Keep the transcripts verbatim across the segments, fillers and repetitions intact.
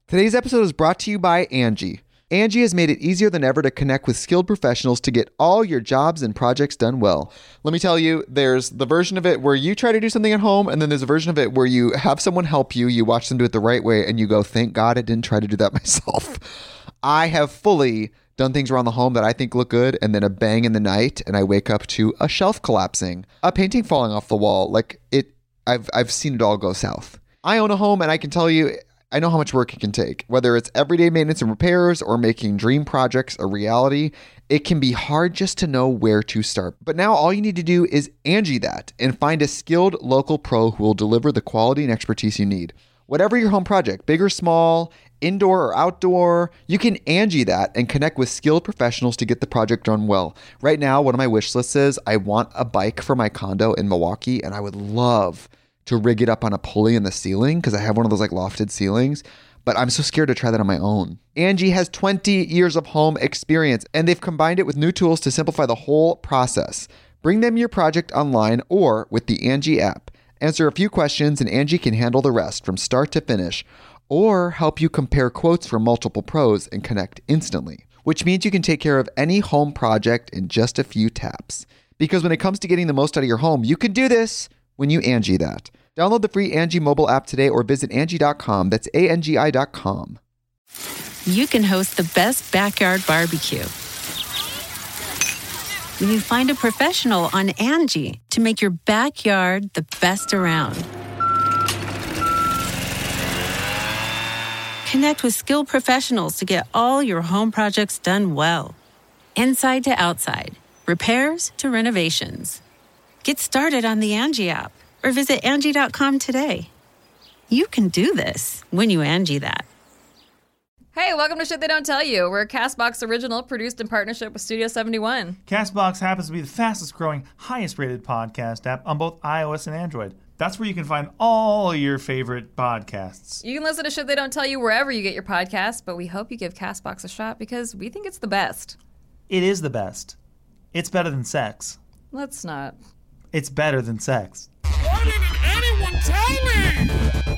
Today's episode is brought to you by Angie. Angie has made it easier than ever to connect with skilled professionals to get all your jobs and projects done well. Let me tell you, there's the version of it where you try to do something at home, and then there's a version of it where you have someone help you, you watch them do it the right way, and you go, thank God I didn't try to do that myself. I have fully done things around the home that I think look good, and then a bang in the night, and I wake up to a shelf collapsing, a painting falling off the wall. Like, it, I've I've seen it all go south. I own a home, and I can tell you, I know how much work it can take. Whether it's everyday maintenance and repairs or making dream projects a reality, it can be hard just to know where to start. But now all you need to do is Angie that and find a skilled local pro who will deliver the quality and expertise you need. Whatever your home project, big or small, indoor or outdoor, you can Angie that and connect with skilled professionals to get the project done well. Right now, one of my wish lists is I want a bike for my condo in Milwaukee, and I would love to rig it up on a pulley in the ceiling because I have one of those like lofted ceilings, but I'm so scared to try that on my own. Angie has twenty years of home experience, and they've combined it with new tools to simplify the whole process. Bring them your project online or with the Angie app. Answer a few questions and Angie can handle the rest from start to finish, or help you compare quotes from multiple pros and connect instantly, which means you can take care of any home project in just a few taps. Because when it comes to getting the most out of your home, you can do this when you Angie that. Download the free Angie mobile app today or visit Angie dot com. That's A N G I dot com. You can host the best backyard barbecue when you find a professional on Angie to make your backyard the best around. Connect with skilled professionals to get all your home projects done well. Inside to outside, repairs to renovations. Get started on the Angie app or visit Angie dot com today. You can do this when you Angie that. Hey, welcome to Shit They Don't Tell You. We're a CastBox original produced in partnership with Studio seventy-one. CastBox happens to be the fastest growing, highest rated podcast app on both iOS and Android. That's where you can find all your favorite podcasts. You can listen to Shit They Don't Tell You wherever you get your podcasts, but we hope you give CastBox a shot because we think it's the best. It is the best. It's better than sex. Let's not. It's better than sex. Why didn't anyone tell me?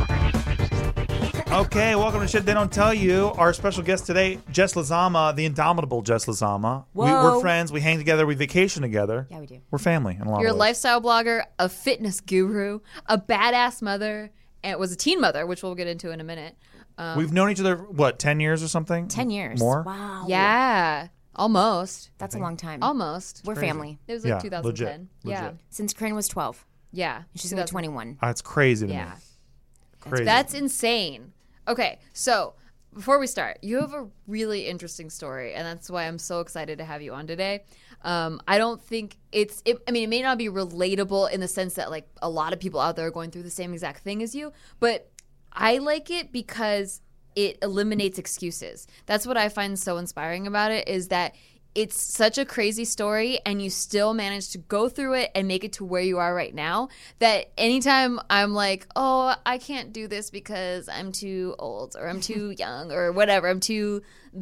Okay, welcome to Shit They Don't Tell You. Our special guest today, Jess Lazama, the indomitable Jess Lazama. We, we're friends. We hang together. We vacation together. Yeah, we do. We're family in a lot You're of a ways. lifestyle blogger, a fitness guru, a badass mother, and was a teen mother, which we'll get into in a minute. Um, We've known each other, what, ten years or something? Ten years. More? Wow. yeah, almost. That's a long time. Almost. We're Crazy. family. It was like Yeah, two thousand ten. legit, Yeah. legit. Since Corinne was twelve. Yeah. She's only twenty-one. That's crazy to Yeah. me. Crazy. That's insane. Okay, so before we start, you have a really interesting story, and that's why I'm so excited to have you on today. Um, I don't think it's, it, I mean, it may not be relatable in the sense that, like, a lot of people out there are going through the same exact thing as you, but I like it because it eliminates excuses. That's what I find so inspiring about it, is that it's such a crazy story and you still manage to go through it and make it to where you are right now, that anytime I'm like, oh, I can't do this because I'm too old or I'm too young or whatever, I'm too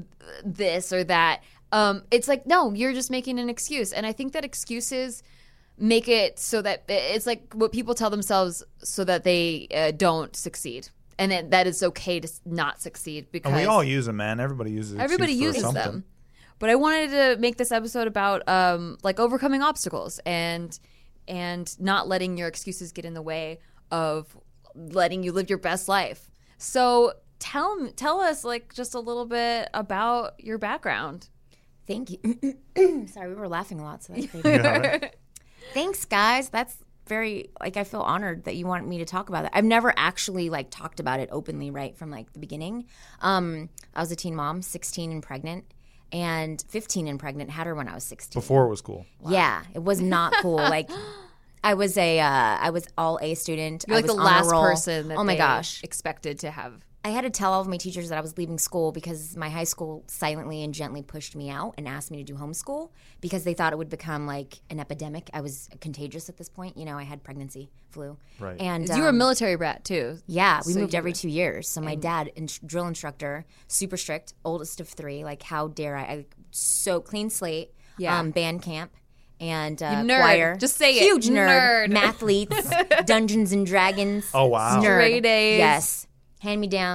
this or that, um, it's like, no, you're just making an excuse. And I think that excuses make it so that it's like what people tell themselves so that they uh, don't succeed. And that, that it's okay to not succeed because And we all use them, man. Everybody uses everybody excuse for uses something. them. But I wanted to make this episode about um, like overcoming obstacles and and not letting your excuses get in the way of letting you live your best life. So tell tell us like just a little bit about your background. Thank you. Sorry, we were laughing a lot. So that's great. Yeah, right? Thanks, guys. That's very, like, I feel honored that you want me to talk about that. I've never actually, like, talked about it openly, right, from, like, the beginning. Um, I was a teen mom, sixteen and pregnant. And fifteen and pregnant, had her when I was sixteen. Before it was cool. Wow. Yeah, it was not cool. Like, I was a, uh, I was all A student. You're I like was the on a last roll. person that oh my they gosh. expected to have. I had to tell all of my teachers that I was leaving school because my high school silently and gently pushed me out and asked me to do homeschool because they thought it would become like an epidemic. I was contagious at this point. You know, I had pregnancy, flu. Right. And You were a um, military brat too. Yeah, we So moved you every were- two years. So my dad, in- drill instructor, super strict, oldest of three. Like, how dare I? I so clean slate. Yeah. Um, band camp and uh, You nerd. choir. Just say it. Huge nerd. Nerd. Mathletes, Dungeons and Dragons. Oh, wow. Nerd. Straight A's. Yes. Hand me downs.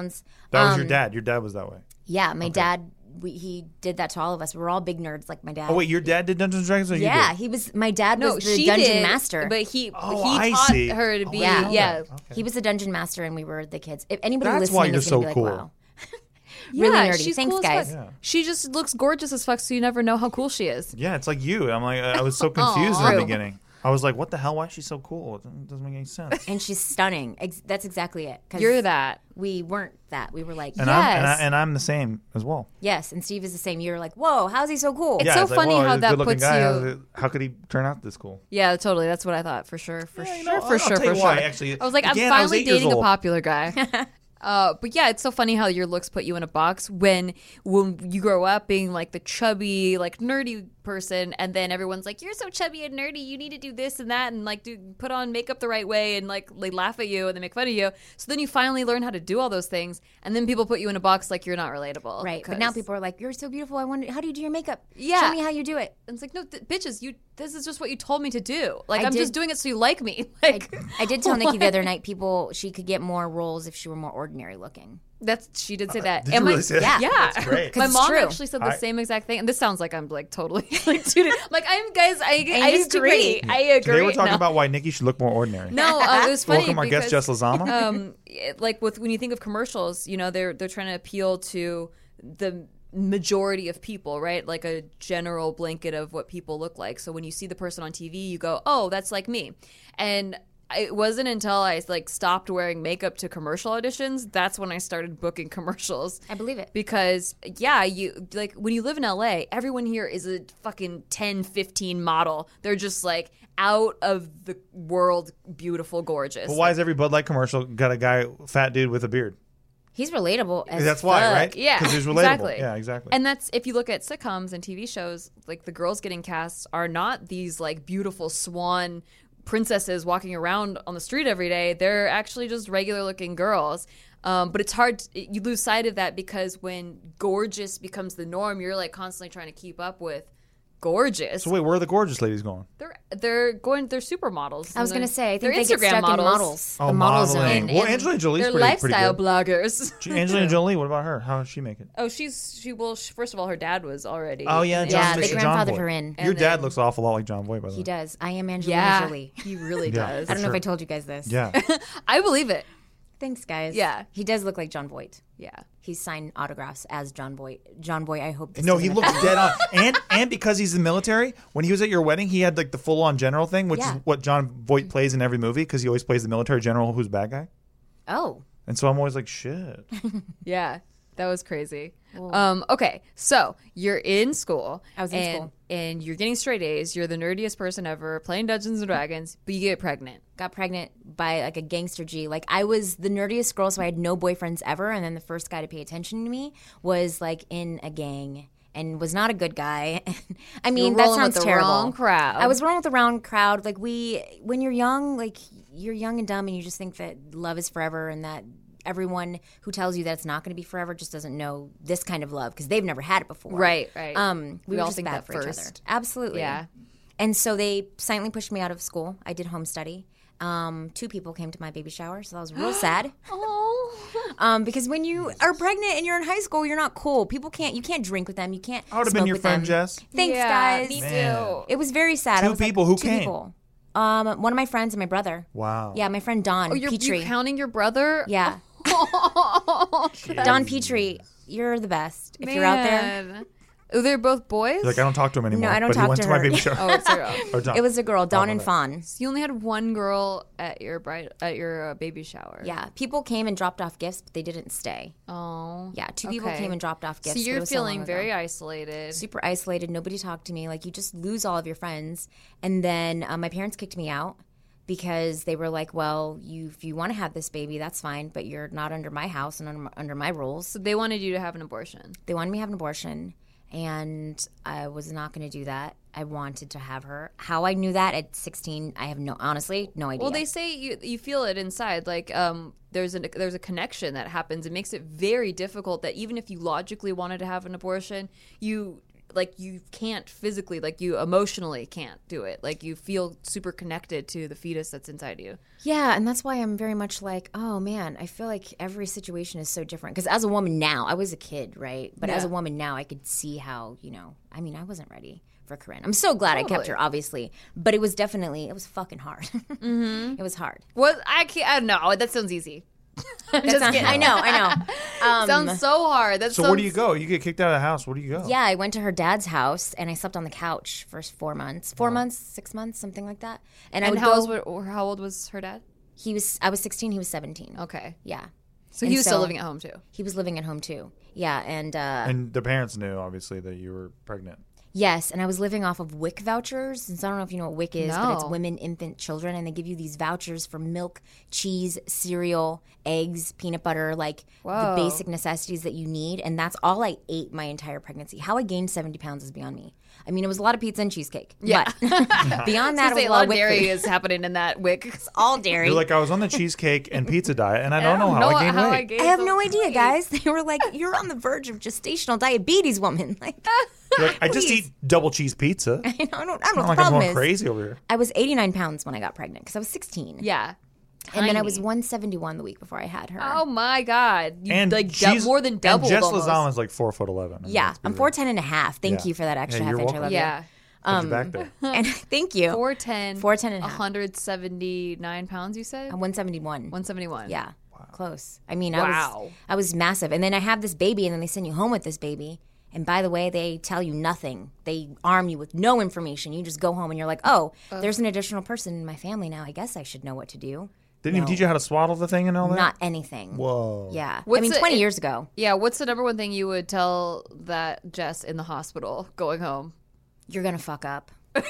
That was your dad. Your dad was that way. Yeah, my dad. We, he did that to all of us. We were all big nerds like my dad. Oh wait, your dad did Dungeons and Dragons, or you yeah, did? he was. My dad No, was the she dungeon did, master. but he Oh, he I taught see. her to Oh, be I didn't know yeah. that. Okay. He was the dungeon master, and we were the kids. If anybody That's listening why you're is so going to be cool. like, wow. Really yeah, nerdy. she's Thanks, cool as guys. fuck. Yeah. She just looks gorgeous as fuck, so you never know how cool she is. Yeah, it's like you. I'm like, I was so confused in the True. beginning. I was like, what the hell? Why is she so cool? It doesn't- doesn't make any sense. And she's stunning. Ex- that's exactly it. 'Cause You're that. We weren't that. We were like, And I'm and, I, Yes. and I'm the same as well. yes. And Steve is the same. You're like, whoa, how's he so cool? It's yeah, so it's like, funny whoa, how he's a that good-looking puts guy. you- How's it- How could he turn out this cool? Yeah, totally. That's what I thought for sure, for Yeah, you sure, know, for I'll sure, tell for you sure. why, actually. I was like, Again, I'm I was finally eight years dating a old. popular guy. Uh, but yeah, it's so funny how your looks put you in a box when when you grow up being like the chubby, like nerdy person, and then everyone's like, "You're so chubby and nerdy. You need to do this and that, and like do put on makeup the right way, and like they laugh at you and they make fun of you." So then you finally learn how to do all those things, and then people put you in a box like you're not relatable, Right. But now 'cause- people are like, you're so beautiful. I wonder, how do you do your makeup? Yeah. Show me how you do it. And it's like, no, th- bitches, you. This is just what you told me to do. Like I I'm just did- doing it so you like me. I, Like I did tell Nikki the other night, people, she could get more roles if she were more ordinary looking. That's she did say that. Did And you my- really say that? Yeah, That's great. My 'Cause it's mom true. actually said the I- same exact thing, and this sounds like I'm like totally like, dude, like I'm guys. I I just too agree. pretty. I agree. Today we're talking no. about why Nikki should look more ordinary. No, uh, it was funny. Welcome our guest, because, Jess Lozama. Um, it- like with when you think of commercials, you know they're they're trying to appeal to the majority of people, right? Like a general blanket of what people look like. So when you see the person on T V, you go, "Oh, that's like me," and it wasn't until I like stopped wearing makeup to commercial auditions that's when I started booking commercials. I believe it. Because yeah, you like when you live in L A, everyone here is a fucking ten, fifteen model. They're just like out of the world, beautiful, gorgeous. But why has every Bud Light commercial got a guy, fat dude with a beard? He's relatable as That's why, fuck. right? Yeah, because he's relatable. exactly. Yeah, exactly. And that's if you look at sitcoms and T V shows, like the girls getting cast are not these like beautiful swan princesses walking around on the street every day. They're actually just regular looking girls. Um, but it's hard. To, you lose sight of that because when gorgeous becomes the norm, you're like constantly trying to keep up with gorgeous. so wait, where are the gorgeous ladies going? They're they're going. They're supermodels. I was And going to say, I they're think they Instagram get stuck models. in models. Oh, the model modeling. zone. Well, And- Angelina Jolie's They're pretty, lifestyle pretty bloggers. good. Angelina Jolie, what about her? How does she make it? Oh, she's she. Well, she, first of all, her dad was already. Oh yeah, John, Yeah, they John grandfathered Voight. her in. Your And dad then- looks an awful lot like John Voight, by the way. He does. I am Angelina Yeah, Jolie. he really Yeah. does. I don't know sure. if I told you guys this. Yeah. I believe it. Thanks, guys. Yeah. He does look like John Voight. Yeah. He's signed autographs as John Voight. John Voight, I hope this No, doesn't he looks affect- dead on. And and because he's in the military, when he was at your wedding, he had like the full on general thing, which Yeah. is what John Voight plays in every movie because he always plays the military general who's a bad guy. Oh. And so I'm always like, shit. Yeah. That was crazy. Um, okay, so you're in school. I was in and, school. and you're getting straight A's. You're the nerdiest person ever, playing Dungeons and Dragons, but you get pregnant. Got pregnant by like a gangster G. Like I was the nerdiest girl, so I had no boyfriends ever. And then the first guy to pay attention to me was like in a gang and was not a good guy. I mean, were that rolling with sounds the terrible. wrong crowd. I was rolling with the wrong crowd. Like we, when you're young, like you're young and dumb, and you just think that love is forever, and that everyone who tells you that it's not going to be forever just doesn't know this kind of love because they've never had it before. Right, right. Um, we, We were all just think bad that for each other. first. Absolutely. Yeah. And so they silently pushed me out of school. I did home study. Um, two people came to my baby shower, so that was real sad. Oh. Um, because when you are pregnant and you're in high school, you're not cool. People can't. You can't drink with them. You can't. I would have smoke been your with friend, them. Jess. Thanks, Yeah, guys. me Man. too. It was very sad. Two I was like, people. Who two came? People. Um, one of my friends and my brother. Wow. Yeah, my friend Don Oh, you're, Petrie. you're counting your brother? yeah, Don Petrie. You're the best. If you're out there, Man. Oh, they're both boys? He's like, I don't talk to him anymore. I don't but talk he went to to, my her. baby shower. Oh, it's a girl. Or John. it was a girl, Dawn my and bad. Fawn. So you only had one girl at your bride at your uh, baby shower. Yeah, people came and dropped off gifts, but they didn't stay. Oh. Yeah, two people Okay. came and dropped off gifts. So but it you're was so long feeling ago. very isolated. super isolated. Nobody talked to me. Like you just lose all of your friends. And then uh, my parents kicked me out because they were like, "Well, you if you want to have this baby, that's fine, but you're not under my house and under my, under my rules." So they wanted you to have an abortion. They wanted me to have an abortion, and I was not going to do that. I wanted to have her. How I knew that at sixteen, I have no honestly no idea. Well, they say you you feel it inside. Like um, there's a there's a connection that happens. It makes it very difficult that even if you logically wanted to have an abortion, you like you can't physically, like you emotionally can't do it. Like you feel super connected to the fetus that's inside you. Yeah, and that's why I'm very much like, oh man, I feel like every situation is so different. Because as a woman now, I was a kid, right? But as Yeah. a woman now, I could see how, you know, I mean, I wasn't ready for Corinne. I'm so glad I kept Totally. her, obviously. But it was definitely, it was fucking hard. Mm-hmm. It was hard. Well, I can't. I don't know. That sounds easy. That's not- I know, I know. Um, Sounds so hard. That So sounds, where do you go? You get kicked out of the house. Where do you go? Yeah, I went to her dad's house and I slept on the couch for four months, four months, six months, something like that. And, I And would how go. old, was- how old was her dad? He was. I was sixteen. He was seventeen. Okay. Yeah. So And he was still so- living at home too. He was living at home too. Yeah, and uh, And the parents knew, obviously, that you were pregnant. yes, and I was living off of WIC vouchers. And so I don't know if you know what WIC is, but it's No. women, infant, children, and they give you these vouchers for milk, cheese, cereal, eggs, peanut butter, like Whoa. the basic necessities that you need. And that's all I ate my entire pregnancy. How I gained seventy pounds is beyond me. I mean, it was a lot of pizza and cheesecake. Yeah. But beyond that, it was Say, a lot of WIC dairy food. is happening in that wick. all dairy. You're like, I was on the cheesecake and pizza diet, and I don't know how I gained weight. gained I have so no much idea, weight. guys. They were like, "You're on the verge of gestational diabetes, woman." Like, You're like, I just Please. eat double cheese pizza. I don't, I don't know Not what the like I'm problem going is. crazy over here. I was eighty-nine pounds when I got pregnant because I was sixteen. Yeah. And then I was Tiny. one seventy-one the week before I had her. Oh my God. You And like she's dou- more than doubled And Jess almost. Lozano's like four foot eleven. I mean, yeah, let's be I'm real. four ten and a half. Thank Yeah. you for that extra Yeah, half you're inch. I welcome. love Yeah. Put you back there. you. And thank you. four ten. four ten and a half. one hundred seventy-nine pounds, you said? I'm one seventy-one. one seventy-one. Yeah, close. I mean, I Wow. was I was massive. And then I have this baby, and then they send you home with this baby. And by the way, they tell you nothing. They arm you with no information. You just go home, and you're like, oh, there's an additional person in my family now. I guess I should know what to do. Didn't he No. teach you how to swaddle the thing and all that? Not anything. Whoa. Yeah. I What's mean, the- twenty it- years ago. Yeah, what's the number one thing you would tell that Jess in the hospital going home? You're going to fuck up.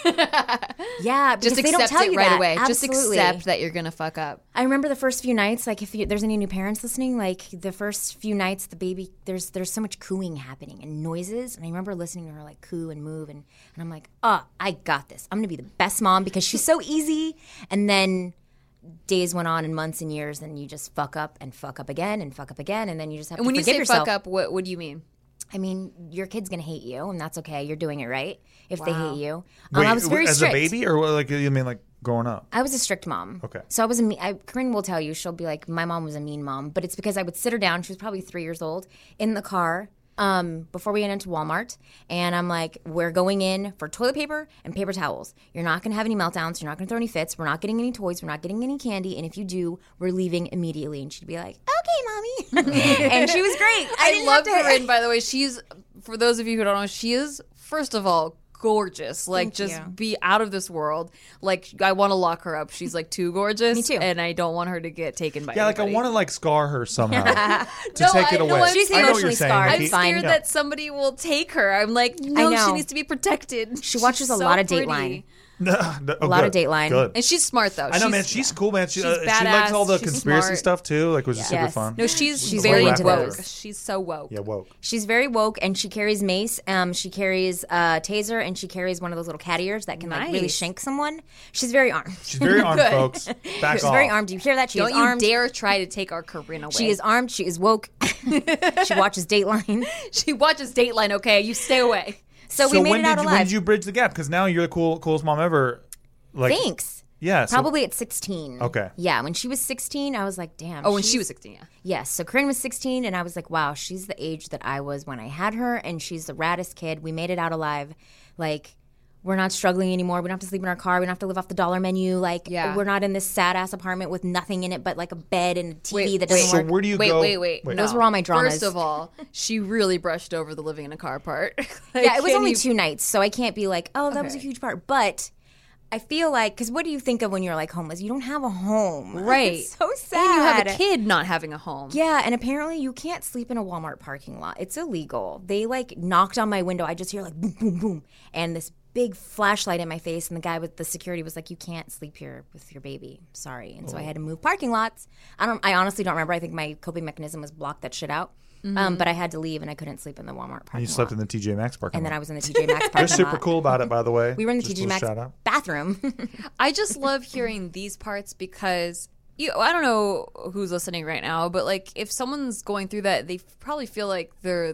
Yeah, because Just they don't accept tell it you right that. away. Absolutely. Just accept that you're going to fuck up. I remember the first few nights, like if you, there's any new parents listening, like the first few nights, the baby, there's there's so much cooing happening and noises. And I remember listening to her like coo and move. And, and I'm like, oh, I got this. I'm going to be the best mom because she's so easy. And then days went on and months and years, and you just fuck up and fuck up again and fuck up again. And then you just have And to when you forgive say yourself. fuck up, what, what do you mean? I mean, your kid's going to hate you, and that's okay. You're doing it right if they Wow. hate you. Um, Wait, I was very as strict. a baby, or what, like you mean like growing up? I was a strict mom. Okay. So I was a me- I, Corinne will tell you, she'll be like, my mom was a mean mom, but it's because I would sit her down. She was probably three years old in the car um, before we went into Walmart. And I'm like, we're going in for toilet paper and paper towels. You're not going to have any meltdowns. You're not going to throw any fits. We're not getting any toys. We're not getting any candy. And if you do, we're leaving immediately. And she'd be like, okay, mommy. And she was great. I, I didn't love have to- Corinne, by the way. She's, for those of you who don't know, she is, first of all, gorgeous. Like, Thank just you. be out of this world. Like, I want to lock her up. She's, like, too gorgeous. Me too. And I don't want her to get taken by Yeah, like I anybody. want to like scar her somehow to No, take I it know, away. I'm She's I know what emotionally you're saying. scarred. I'm Nikki. It's fine. scared Yeah. that somebody will take her. I'm like, no, she know. needs to be protected. She She's watches a so lot of pretty. Dateline. No, no, oh, A lot of good, Dateline. Good. And she's smart, though. I know, she's, man. She's cool, man. She, She's uh, she likes all badass. the She's conspiracy smart. stuff too, like which is super Yes. fun. No, she's, She's very way into woke. those. She's so woke. Yeah, woke. She's very woke, and she carries mace. Um, she carries a taser, and she carries one of those little cat ears that can like really Nice. shank someone. She's very armed. She's very armed, folks. Back She's off. very armed. Do you hear that? She Don't is you armed. dare try to take our Corinne away. She is armed. She is woke. She watches Dateline. She watches Dateline, okay? You stay away. So, So we made when it out did you, alive. when did you bridge the gap? Because now you're the cool, coolest mom ever. Like, Thanks. yeah, so- Probably at sixteen. Okay. Yeah, when she was sixteen, I was like, damn. Oh, when she's- she was sixteen, yeah. Yes. So Corinne was sixteen, and I was like, wow, she's the age that I was when I had her, and she's the raddest kid. We made it out alive. Like, we're not struggling anymore. We don't have to sleep in our car. We don't have to live off the dollar menu. Like, Yeah. we're not in this sad ass apartment with nothing in it but like a bed and a T V Wait, that doesn't wait. So work. where do you Wait, go? wait, wait, Wait. Those were all my dramas. First of all, she really brushed over the living in a car part. Like, Yeah, it was can only you- two nights, so I can't be like, oh, that was a Okay. huge part. But I feel like, because what do you think of when you're like homeless? You don't have a home. Right. It's so sad. And you have a kid not having a home. Yeah, and apparently you can't sleep in a Walmart parking lot. It's illegal. They like knocked on my window. I just hear like boom, boom, boom, and this big flashlight in my face. And the guy with the security was like, "You can't sleep here with your baby. Sorry." And so I had to move parking lots. I don't. I honestly don't remember. I think my coping mechanism was block that shit out. Um, but I had to leave, and I couldn't sleep in the Walmart parking And you slept lot. in the T J Maxx parking and then lot. I was in the T J Maxx parking They're super lot. cool about it, by the way. We were in the Just T J a Maxx shout out. bathroom. I just love hearing these parts because you I don't know who's listening right now, but like if someone's going through that, they probably feel like they're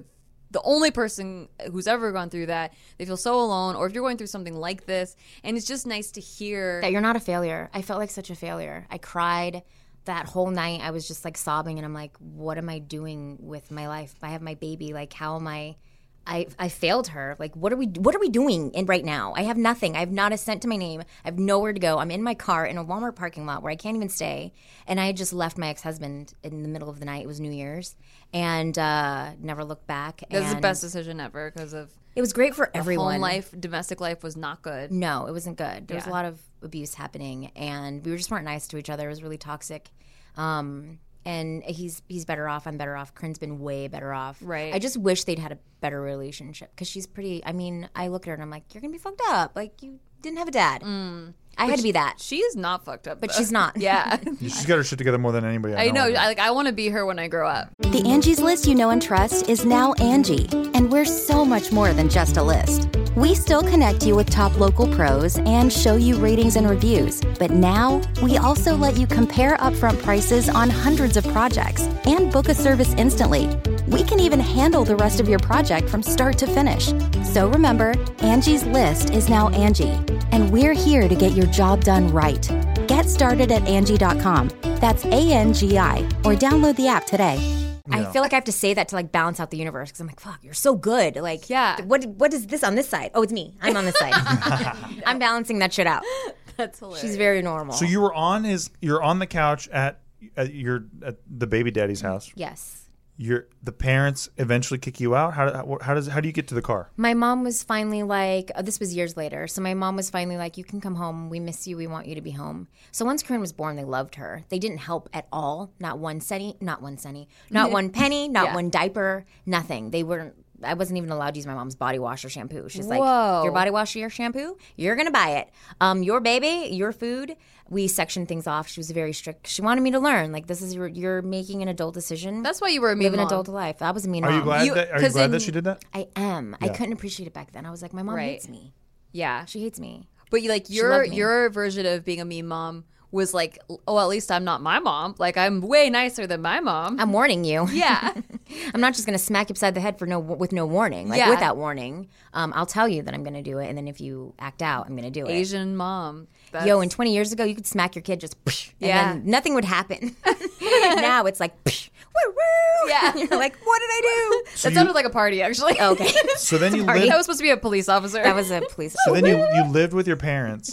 the only person who's ever gone through that. They feel so alone, or if you're going through something like this, and it's just nice to hear that you're not a failure. I felt like such a failure. I cried that whole night. I was just like sobbing, and I'm like, what am I doing with my life? I have my baby. Like, how am I? I I failed her. Like, what are we what are we doing in right now? I have nothing. I have not a cent to my name. I have nowhere to go. I'm in my car in a Walmart parking lot where I can't even stay. And I had just left my ex-husband in the middle of the night. It was New Year's, and uh, never looked back. This is the And best decision ever because of it was great for everyone. home life, domestic life was not good. No, it wasn't good. There was Yeah. a lot of abuse happening, and we were just weren't nice to each other. It was really toxic. Um, and he's he's better off. I'm better off. Corinne's been way better off. Right. I just wish they'd had a better relationship because she's pretty. I mean, I look at her and I'm like, you're gonna be fucked up. Like you didn't have a dad. I had to be that, She is not fucked up, but though. she's not. Yeah, She's got her shit together more than anybody I I know. know. I, like I want to be her when I grow up. The Angie's List you know and trust is now Angie, and we're so much more than just a list. We still connect you with top local pros and show you ratings and reviews, but now we also let you compare upfront prices on hundreds of projects and book a service instantly. We can even handle the rest of your project from start to finish. So remember, Angie's List is now Angie, and we're here to get your job done right. Get started at Angie dot com. That's A N G I, or download the app today. I feel like I have to say that to like balance out the universe because I'm like, fuck, you're so good. Like, Yeah. What what is this on this side? Oh, it's me. I'm on this side. I'm balancing that shit out. That's hilarious. She's very normal. So you were on his, you're on the couch at, at your at the baby daddy's house. Yes. Your the parents eventually kick you out. How how, how does how do you get to the car? My mom was finally like, oh, this was years later. So my mom was finally like, you can come home. We miss you. We want you to be home. So once Corinne was born, they loved her. They didn't help at all. Not one penny, not one penny, not one penny, not Yeah. one diaper, nothing. They weren't. I wasn't even allowed to use my mom's body wash or shampoo. She's like, Whoa. your body wash or your shampoo, you're going to buy it. Um, your baby, your food. We sectioned things off. She was very strict. She wanted me to learn. Like, this is your, you're making an adult decision. That's why you were a mean Live an mom. adult life. That was a mean Are mom. you glad You- that are you 'cause glad in- that she did that? I am. I Yeah. couldn't appreciate it back then. I was like, my mom Right. hates me. Yeah, She hates me. but you like loved your me. your version of being a mean mom was like, oh, at least I'm not my mom. Like I'm way nicer than my mom. I'm warning you. yeah, I'm not just going to smack you upside the head for no with no warning. Like Yeah. without warning, um, I'll tell you that I'm going to do it, and then if you act out, I'm going to do it. Asian mom. That's, Yo, and twenty years ago, you could smack your kid just, and Yeah. then nothing would happen. Now it's like, woo woo. Yeah. You're like, what did I do? that sounded like a party actually. Okay, So then you I lived was supposed to be a police officer. that was a police. so then you you lived with your parents.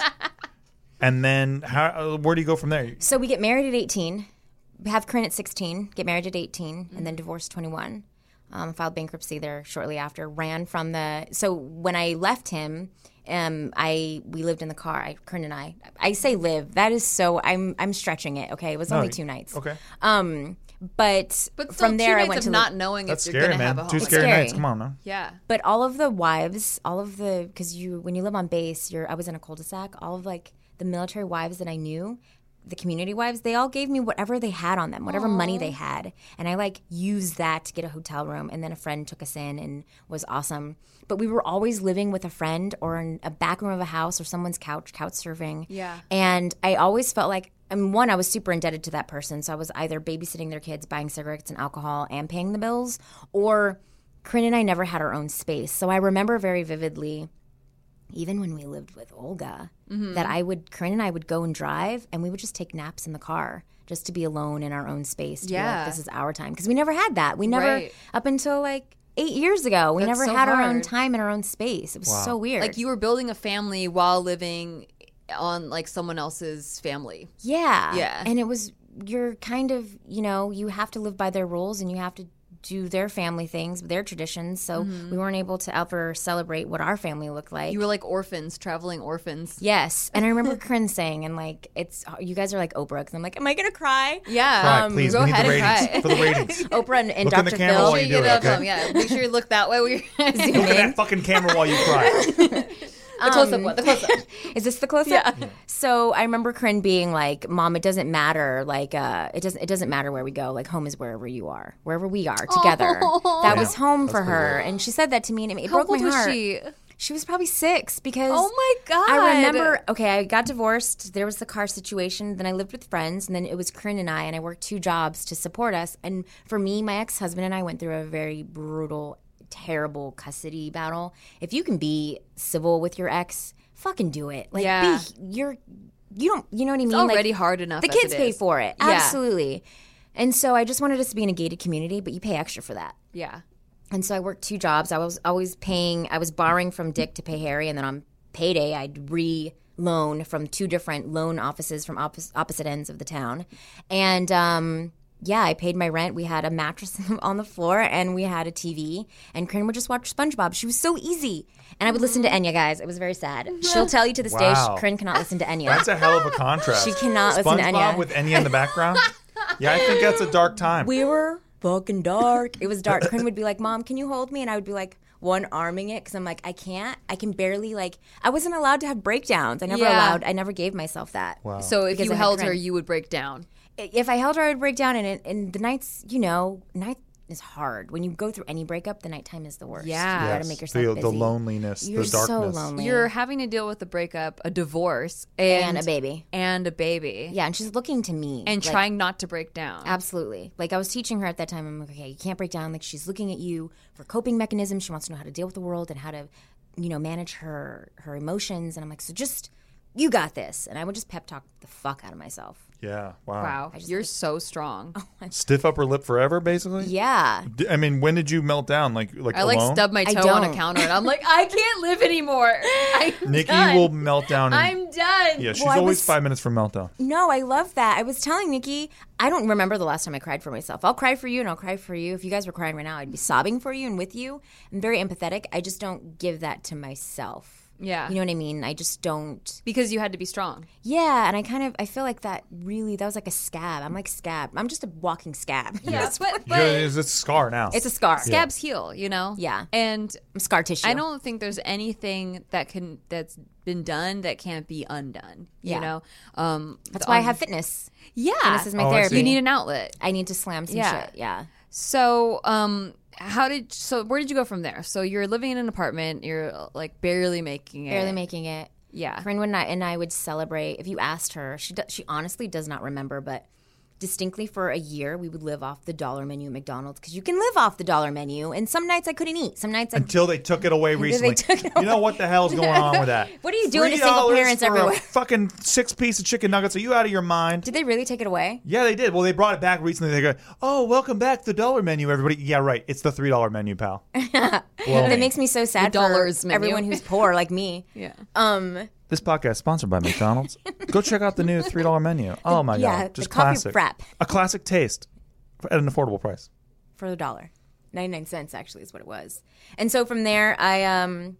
And then how uh, where do you go from there? So we get married at eighteen, have Corinne at sixteen, get married at eighteen, and then divorced twenty-one. Um, filed bankruptcy there shortly after. Ran from the. So when I left him, um, I we lived in the car. I, Corinne and I. I say live. That is so. I'm I'm stretching it. Okay, it was only two nights. Okay. Um, but, but still, from there two I nights went of to not live- knowing That's if you're scary, gonna have a man. home. Two scary Scary. nights. Come on now. Yeah. But all of the wives, all of the because you when you live on base, you're. I was in a cul-de-sac. All of like the military wives that I knew, the community wives, they all gave me whatever they had on them, whatever money they had, and I like used that to get a hotel room. And then a friend took us in and was awesome. But we were always living with a friend or in a back room of a house or someone's couch, couch surfing. Yeah. And I always felt like. I mean, one, I was super indebted to that person. So I was either babysitting their kids, buying cigarettes and alcohol, and paying the bills, or Corinne and I never had our own space. So I remember very vividly, even when we lived with Olga, that I would, Corinne and I would go and drive, and we would just take naps in the car just to be alone in our own space. To be Yeah. like, this is our time. Because we never had that. We never, Right. up until like eight years ago, we That's never so had our own hard. time in our own space. It was so weird. Like you were building a family while living on like someone else's family. Yeah. Yeah. And it was, you're kind of, you know, you have to live by their rules and you have to do their family things, their traditions. So we weren't able to ever celebrate what our family looked like. You were like orphans, traveling orphans. Yes. And I remember Corinne saying, and like, it's, you guys are like Oprah. Because I'm like, am I going to cry? Yeah. Cry, Um, please. go we need ahead the and ratings cry. for the ratings. Oprah and, and Look in the Doctor camera Phil. while you do Get it, up, okay? um, yeah, make sure you look that way. When you're Zoom Look at in. that fucking camera while you cry. the close up one. The close up. Is this the close up? Yeah. So I remember Corinne being like, "Mom, it doesn't matter. Like, uh, it doesn't. It doesn't matter where we go. Like, home is wherever you are, wherever we are together." That was home for her, and she said that to me, and it, it How broke old my was heart. she? She was probably six because. Oh my God. I remember. Okay, I got divorced. There was the car situation. Then I lived with friends, and then it was Corinne and I, and I worked two jobs to support us. And for me, my ex-husband and I went through a very brutal, terrible custody battle. If you can be civil with your ex, fucking do it. Like, Yeah. be, you're, you don't, you know what I mean? It's already like, hard enough The as kids it pay is. for it. Yeah. Absolutely. And so I just wanted us to be in a gated community, but you pay extra for that. Yeah. And so I worked two jobs. I was always paying, I was borrowing from Dick to pay Harry, and then on payday, I'd re-loan from two different loan offices from oppos- opposite ends of the town. And um, yeah, I paid my rent. We had a mattress on the floor, and we had a T V. And Corinne would just watch SpongeBob. She was so easy. And I would listen to Enya, guys. It was very sad. She'll tell you to this Wow. day, Corinne cannot listen to Enya. That's a hell of a contrast. She cannot listen to SpongeBob Enya. with Enya in the background. Yeah, I think that's a dark time. We were fucking dark. It was dark. Corinne would be like, Mom, can you hold me? And I would be like, one arming it because I'm like, I can't. I can barely, like, I wasn't allowed to have breakdowns. I never Yeah. allowed, I never gave myself that. Wow. So if Because you I had held her, Corinne. you would break down. If I held her, I would break down. And, it, and the nights, you know, night is hard. When you go through any breakup, the nighttime is the worst. Yeah. You got to make yourself the, busy. the loneliness, You're the darkness. so lonely. You're having to deal with a breakup, a divorce, and, and a baby. and a baby, Yeah, and she's looking to me. and like, trying not to break down. Absolutely. Like, I was teaching her at that time. I'm like, okay, you can't break down. Like, she's looking at you for coping mechanisms. She wants to know how to deal with the world and how to, you know, manage her her emotions. And I'm like, so just, you got this. And I would just pep talk the fuck out of myself. Yeah. Wow. Wow, you're so strong. Stiff upper lip forever, basically. Yeah. D- I mean, when did you melt down? Like, like I like alone? stub my I toe on a don't. counter, and I'm like, I can't live anymore. I'm Nikki done. will melt down. And, I'm done. yeah, she's Well, I always was- five minutes from meltdown. No, I love that. I was telling Nikki, I don't remember the last time I cried for myself. I'll cry for you and I'll cry for you. If you guys were crying right now, I'd be sobbing for you and with you. I'm very empathetic. I just don't give that to myself. Yeah. You know what I mean? I just don't. Because you had to be strong. Yeah, and I kind of, I feel like that really, that was like a scab. I'm like scab. I'm just a walking scab. Yeah, but, Yeah, but it's a scar now. It's a scar. scabs heal, you know? Yeah. And I'm scar tissue. I don't think there's anything that can that's been done that can't be undone. You Yeah. know? Um That's why I um, have fitness. Yeah. Fitness is my Oh, I therapy. see. You need an outlet. I need to slam some Yeah. shit. Yeah. So, um how did so where did you go from there? So you're living in an apartment, you're like barely making it. Barely making it. Yeah. Corinne would not, and I would celebrate. If you asked her, she do, she honestly does not remember, but distinctly for a year we would live off the dollar menu at McDonald's because you can live off the dollar menu. And some nights I couldn't eat. Some nights I. Until they took it away recently. took it You know what the hell's going on with that? What are you doing to three single dollars parents for everywhere? A fucking six piece of chicken nuggets. Are you out of your mind? Did they really take it away? Yeah, they did. Well, they brought it back recently. They go, "Oh, welcome back to the dollar menu, everybody." Yeah, right. It's the three dollar menu, pal. Well, That makes me so sad The for dollars menu. everyone who's poor like me. Yeah. Um. this podcast is sponsored by McDonald's. Go check out the new three dollar menu. Oh my Yeah, god, just the coffee classic. frap. A classic taste at an affordable price. For a dollar, ninety-nine cents actually is what it was. And so from there, I um,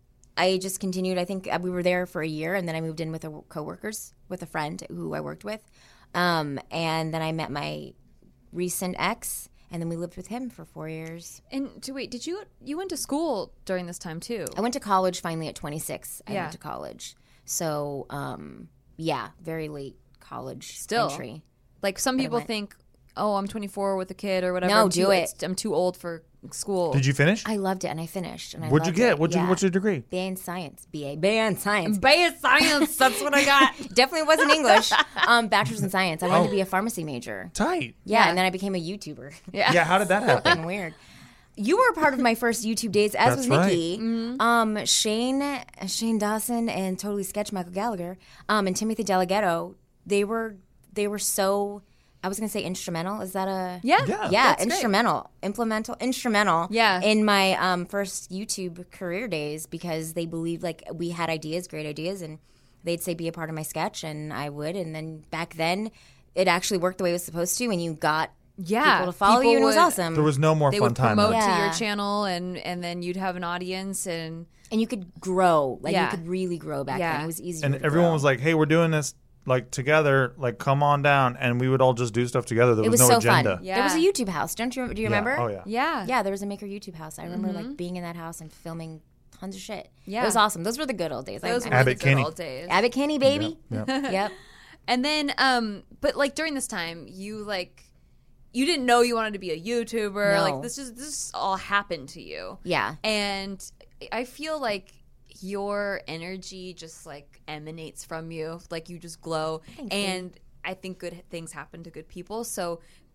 I just continued. I think we were there for a year, and then I moved in with a coworkers with a friend who I worked with, um, and then I met my recent ex, and then we lived with him for four years. And to wait, did you you went to school during this time too? I went to college finally at twenty-six. I Yeah. went to college, so um, yeah, very late college Still. entry. Like some people went. think, oh, I'm twenty-four with a kid or whatever. No, I'm do too, it. it's- I'm too old for school. Did you finish? I loved it, and I finished. And I What'd you loved get? It. What'd you, Yeah. What's your degree? B A in science. B A. B A in science. Base science. That's what I got. Definitely wasn't English. Um, bachelor's in science. I wanted to be a pharmacy major. Tight. Yeah, Yeah. and then I became a YouTuber. Yeah. Yeah. How did that happen? Fucking weird. You were a part of my first YouTube days, as That's was right. Nikki. Um, Shane, Shane Dawson, and Totally Sketch Michael Gallagher, um, and Timothy Delgado. They were they were so. I was gonna say instrumental. Is that a Yeah. Yeah. Yeah, That's great. instrumental, implemental, instrumental. Yeah. in my um, first YouTube career days because they believed like we had ideas, great ideas, and they'd say be a part of my sketch, and I would. And then back then, it actually worked the way it was supposed to, and you got Yeah. people to follow People you, and it was would- awesome. There was no more They fun would time. promote though. to Yeah. your channel, and and then you'd have an audience, and and you could grow, like Yeah. you could really grow back Yeah. then. It was easier. And to everyone grow. was like, "Hey, we're doing this like together. Like, come on down." And we would all just do stuff together. There It was, was no so agenda. fun. Yeah. There was a YouTube house. Don't you? Do you Yeah. remember? Oh yeah. yeah, Yeah, there was a Maker YouTube house. I remember like being in that house and filming tons of shit. Yeah. It was awesome. Those were the good old days. Those I, were I, Abbott the good Kinney. old days. Abbott Kinney, baby. Yeah. Yep. And then, um, but like during this time, you like, you didn't know you wanted to be a YouTuber. No. Like this is this all happened to you. Yeah. And I feel like your energy just like emanates from you. Like you just glow. Thank you. and I think good things happen to good people. So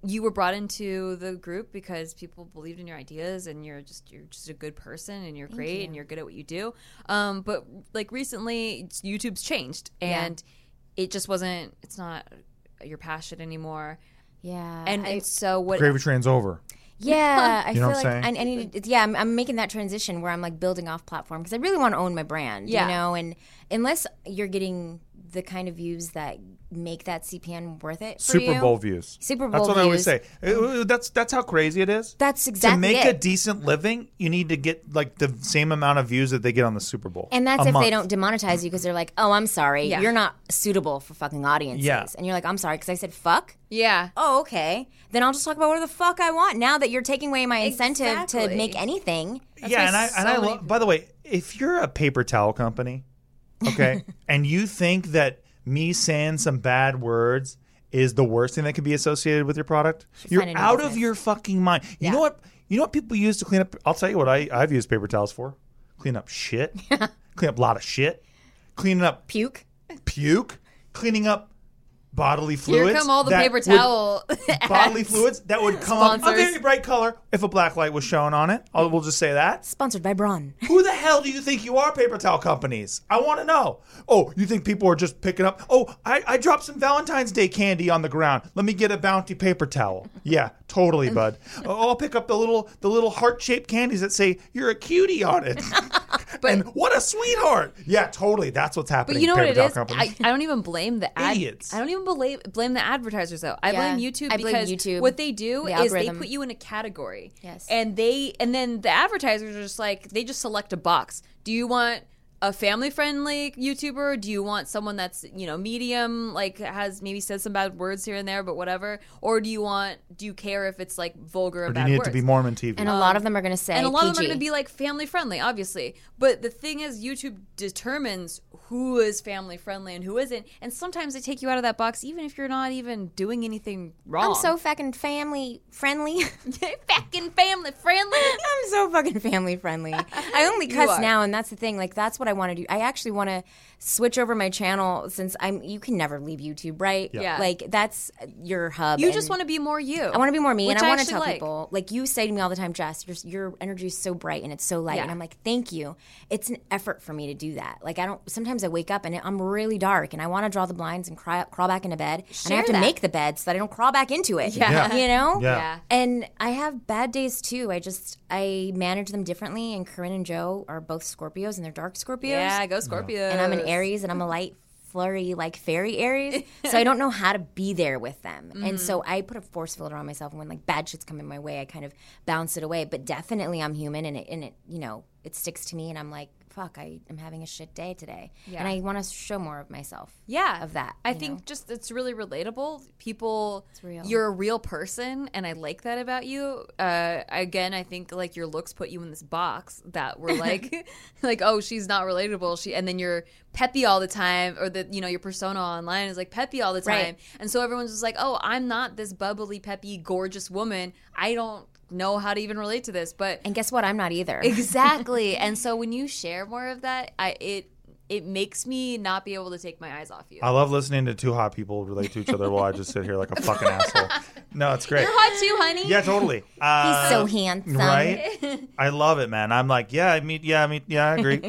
you were brought into the group because people believed in your ideas, and you're just you're just a good person, and you're Thank great, you. and you're good at what you do. Um, but like recently, YouTube's changed, and it just wasn't. It's not your passion anymore. Yeah. And I- and so what? Gravy Train's over. Yeah, I You know feel what like I'm I, saying? I need. To, yeah, I'm, I'm making that transition where I'm like building off platform because I really want to own my brand. Yeah. You know, and unless you're getting the kind of views that make that C P N worth it for Super you- Bowl views. Super That's Bowl what I always views. say. Uh, That's that's how crazy it is. That's exactly to make it. a decent living. You need to get like the same amount of views that they get on the Super Bowl. And that's A if month. they don't demonetize you because they're like, oh, I'm sorry, Yeah. you're not suitable for fucking audiences. Yeah. And you're like, I'm sorry because I said fuck. Yeah. Oh, okay. Then I'll just talk about whatever the fuck I want. Now that you're taking away my incentive Exactly. to make anything. yeah, why and I so and I many love. By the way, if you're a paper towel company, okay, and you think that me saying some bad words is the worst thing that could be associated with your product, you're find a new out of business. your fucking mind. You know what? You know what people use to clean up? I'll tell you what I I've used paper towels for: clean up shit, clean up a lot of shit, cleaning up Puke. puke, cleaning up bodily Here fluids. come all the that paper would- towel bodily ads. fluids that would come up a Sponsors. very bright color if a black light was shown on it. I'll, we'll just say that. Sponsored by Braun. Who the hell do you think you are, paper towel companies? I want to know. Oh, you think people are just picking up? Oh, I, I dropped some Valentine's Day candy on the ground. Let me get a Bounty paper towel. Yeah, totally, bud. Oh, I'll pick up the little the little heart shaped candies that say you're a cutie on it. and what a sweetheart. Yeah, totally. That's what's happening. But you know what paper it towel is? companies. I, I don't even blame the ad, Idiots. I don't even blame blame the advertisers though. I Yeah, blame YouTube I blame because YouTube, what they do the is they algorithm. put you in a category. Yes. And they and then the advertisers are just like they just select a box. Do you want a family friendly YouTuber? Do you want someone that's, you know, medium, like has maybe said some bad words here and there, but whatever? Or do you want do you care if it's like vulgar Or and do you bad need words? it to be Mormon T V? And a lot of them are going to say And a lot P G. of them are going to be like family friendly, obviously. But the thing is, YouTube determines who is family friendly and who isn't. And sometimes they take you out of that box, even if you're not even doing anything wrong. I'm so fucking family friendly. fucking family friendly. I'm so fucking family friendly. I only cuss are. now, and that's the thing. Like, that's what I want to do. I actually want to switch over my channel since I'm. You can never leave YouTube, right? Yeah. Like, that's your hub. You and just want to be more you. I want to be more me, which and I want to actually tell like. people. Like you say to me all the time, Jess, your your energy is so bright and it's so light, Yeah. and I'm like, thank you. It's an effort for me to do that. Like, I don't. Sometimes I wake up and I'm really dark, and I want to draw the blinds and cry, crawl back into bed, and I Share have to that. make the bed so that I don't crawl back into it. Yeah. Yeah. You know. Yeah. Yeah. And I have bad days too. I just I manage them differently. And Corinne and Joe are both Scorpios, and they're dark Scorpios. Yeah, go Scorpio. And I'm an Aries, and I'm a light, flurry, like fairy Aries. So I don't know how to be there with them. And so I put a force field around myself. And when like bad shit's coming my way, I kind of bounce it away. But definitely, I'm human, and it and it you know it sticks to me. And I'm like, fuck, I am having a shit day today, Yeah. and I want to show more of myself. Yeah, of that. I you think know? just it's really relatable. People, real. you're a real person, and I like that about you. Uh, again, I think like your looks put you in this box that we're like, like oh, she's not relatable. She and then you're peppy all the time, or the you know your persona online is like peppy all the time, Right. and so everyone's just like, oh, I'm not this bubbly, peppy, gorgeous woman. I don't know how to even relate to this, but And guess what? I'm not either. exactly. And so when you share more of that, I it it makes me not be able to take my eyes off you. I love listening to two hot people relate to each other while I just sit here like a fucking asshole. No, it's great. You're hot too, honey. Yeah, totally. Uh, He's so handsome. Right? I love it, man. I'm like, yeah, I mean, yeah, I mean, yeah, I agree.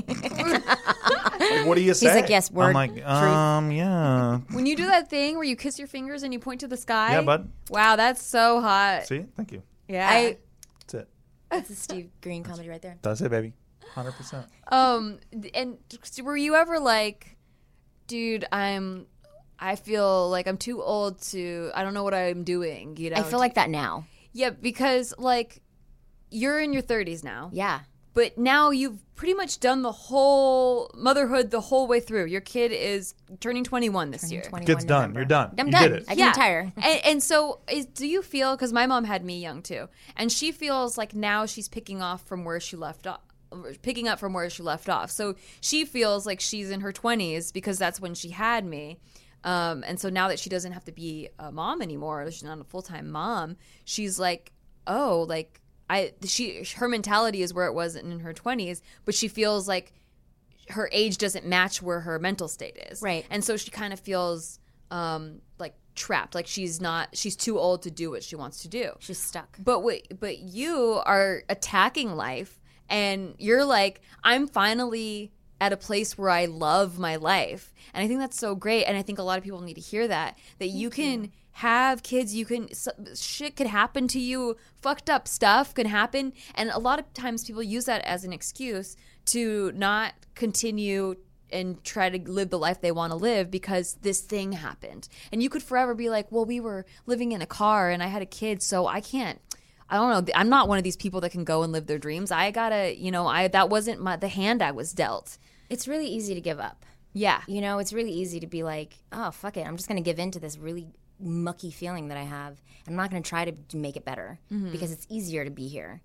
Like, what do you say? like, yes, word, I'm like, truth. um, yeah. When you do that thing where you kiss your fingers and you point to the sky. Yeah, bud. Wow, that's so hot. See, thank you. Yeah. I That's it. That's a Steve Green comedy right there. That's it, baby. Hundred percent. um and were you ever like, dude, I'm I feel like I'm too old to I don't know what I'm doing, you know. I feel like that now. Yeah, because like you're in your thirties now. Yeah. But now you've pretty much done the whole motherhood the whole way through. Your kid is turning twenty-one this year. twenty-one Kid's done. November. You're done. I'm you done. did it. I can retire. and, and so, is, do you feel? Because my mom had me young too, and she feels like now she's picking off from where she left off, picking up from where she left off. So she feels like she's in her twenties because that's when she had me. Um, and so now that she doesn't have to be a mom anymore, she's not a full time mom. She's like, oh, like I she her mentality is where it was in her twenties, but she feels like her age doesn't match where her mental state is. Right. And so she kind of feels um, like trapped. Like she's not, she's too old to do what she wants to do. She's stuck. But wait, but you are attacking life, and you're like, I'm finally at a place where I love my life, and I think that's so great. And I think a lot of people need to hear that that you can have kids, you can shit could happen to you, fucked up stuff can happen, and a lot of times people use that as an excuse to not continue and try to live the life they want to live because this thing happened. And you could forever be like, well, we were living in a car and I had a kid, so I can't, I don't know, I'm not one of these people that can go and live their dreams. I gotta, you know, I that wasn't my, the hand I was dealt. It's really easy to give up. Yeah. You know, it's really easy to be like, oh, fuck it. I'm just going to give in to this really mucky feeling that I have. I'm not going to try to make it better mm-hmm. because it's easier to be here.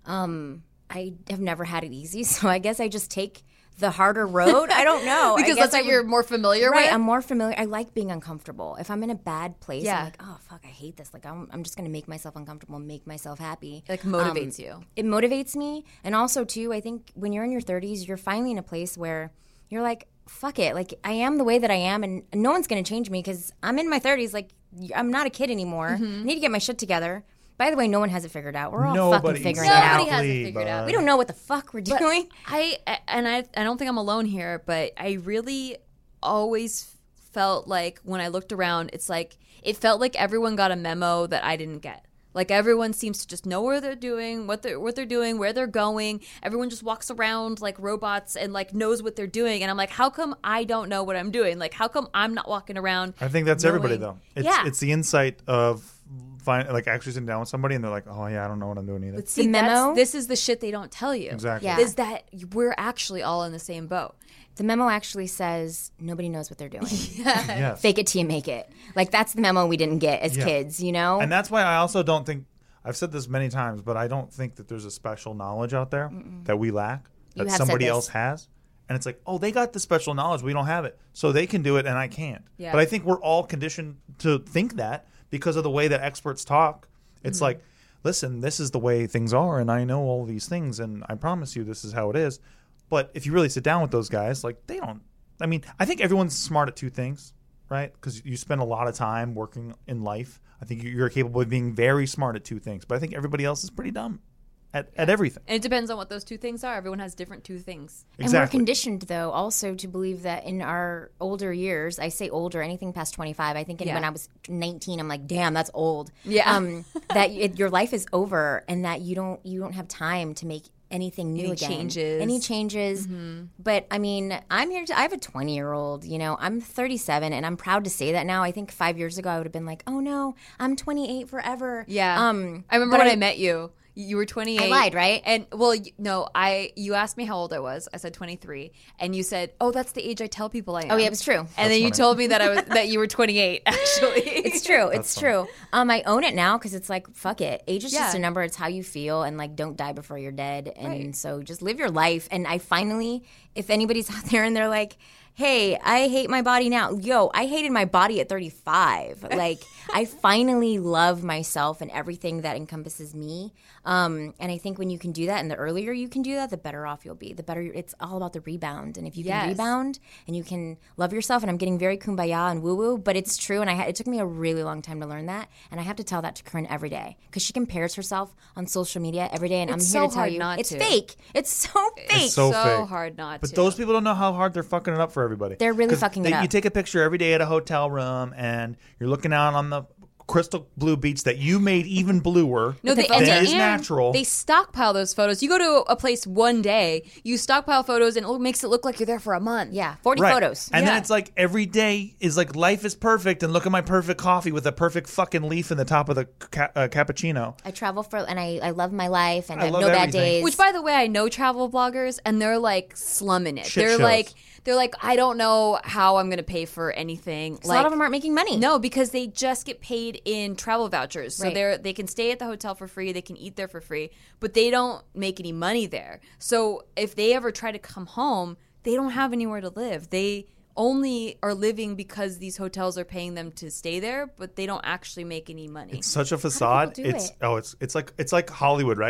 Um, I have never had it easy, so I guess I just take the harder road. I don't know. Because that's what I you're would, more familiar right, with? I'm more familiar. I like being uncomfortable. If I'm in a bad place, yeah. I'm like, oh, fuck, I hate this. Like, I'm, I'm just going to make myself uncomfortable, make myself happy. It like motivates um, you. It motivates me. And also, too, I think when you're in your thirties, you're finally in a place where you're like, fuck it. Like, I am the way that I am, and no one's going to change me because I'm in my thirties. Like, I'm not a kid anymore. Mm-hmm. I need to get my shit together. By the way, no one has it figured out. We're all Nobody, fucking figuring Nobody it out. has it figured out. We don't know what the fuck we're doing. I and I I don't think I'm alone here, but I really always felt like when I looked around, it's like it felt like everyone got a memo that I didn't get. Like everyone seems to just know where they're doing, what they're what they're doing, where they're going. Everyone just walks around like robots and like knows what they're doing. And I'm like, how come I don't know what I'm doing? Like, how come I'm not walking around? I think that's knowing- everybody though. It's yeah. it's the insight of find, like actually sitting down with somebody and they're like, oh yeah, I don't know what I'm doing either. But see, The memo- that's- this is the shit they don't tell you. Exactly. Yeah. Is that we're actually all in the same boat. The memo actually says nobody knows what they're doing. Yes. Fake it till you make it. Like, that's the memo we didn't get as Yeah. kids, you know? And that's why I also don't think I've said this many times, but I don't think that there's a special knowledge out there Mm-mm. that we lack that You have somebody said this. else has. And it's like, oh, they got the special knowledge, we don't have it, so they can do it and I can't. Yeah. But I think we're all conditioned to think that because of the way that experts talk. It's Mm-hmm. like, listen, this is the way things are, and I know all these things, and I promise you, this is how it is. But if you really sit down with those guys, like they don't. I mean, I think everyone's smart at two things, right? Because you spend a lot of time working in life. I think you're capable of being very smart at two things, but I think everybody else is pretty dumb at, at everything. And it depends on what those two things are. Everyone has different two things. And we're Exactly. conditioned, though, also to believe that in our older years, I say older, anything past twenty-five, I think in Yeah. when I was nineteen, I'm like, damn, that's old. Yeah. Um, that it, your life is over and that you don't you don't have time to make anything new Any again. changes. Any changes. Mm-hmm. But, I mean, I'm here to, I have a twenty-year-old, you know, I'm thirty-seven, and I'm proud to say that now. I think five years ago I would have been like, oh, no, I'm twenty-eight forever. Yeah. Um, I remember but when I, met you. You were twenty-eight. I lied, right? And well, you, no, I. You asked me how old I was. I said twenty-three, and you said, "Oh, that's the age I tell people I am." Oh, yeah, it was true. And That's then you funny. told me that I was that you were twenty-eight. Actually, It's true. It's true. Um, I own it now because it's like, fuck it. Age is just Yeah. a number. It's how you feel, and like, don't die before you're dead. And Right. so just live your life. And I finally, if anybody's out there and they're like, hey, I hate my body now. Yo, I hated my body at thirty-five. Like, I finally love myself and everything that encompasses me. Um, and I think when you can do that, and the earlier you can do that, the better off you'll be. The better, it's all about the rebound. And if you can Yes. rebound and you can love yourself, and I'm getting very kumbaya and woo woo, but it's true. And I ha- it took me a really long time to learn that. And I have to tell that to Corinne every day because she compares herself on social media every day. And It's I'm so here to tell hard you, not it's to. fake. It's so fake. It's so, so fake. hard not But to. those people don't know how hard they're fucking it up for everybody. They're really 'Cause fucking they, it up. You take a picture every day at a hotel room, and you're looking out on the crystal blue beach that you made even bluer. No, they, than and, it is and natural. They stockpile those photos. You go to a place one day, you stockpile photos, and it makes it look like you're there for a month. Yeah, forty Right. photos. And then Yeah. it's like every day is like life is perfect, and look at my perfect coffee with a perfect fucking leaf in the top of the ca- uh, cappuccino. I travel for, and I, I love my life, and I I, have love no bad everything. days. Which, by the way, I know travel bloggers, and they're like slumming it. Shit they're shows. like, they're like, I don't know how I'm going to pay for anything. a like, lot of them aren't making money. No, because they just get paid in travel vouchers. So Right. they're they can stay at the hotel for free, they can eat there for free, but they don't make any money there. So if they ever try to come home, they don't have anywhere to live. They only are living because these hotels are paying them to stay there, but they don't actually make any money. It's such a facade. people do It's it? oh, it's it's like it's like Hollywood, right?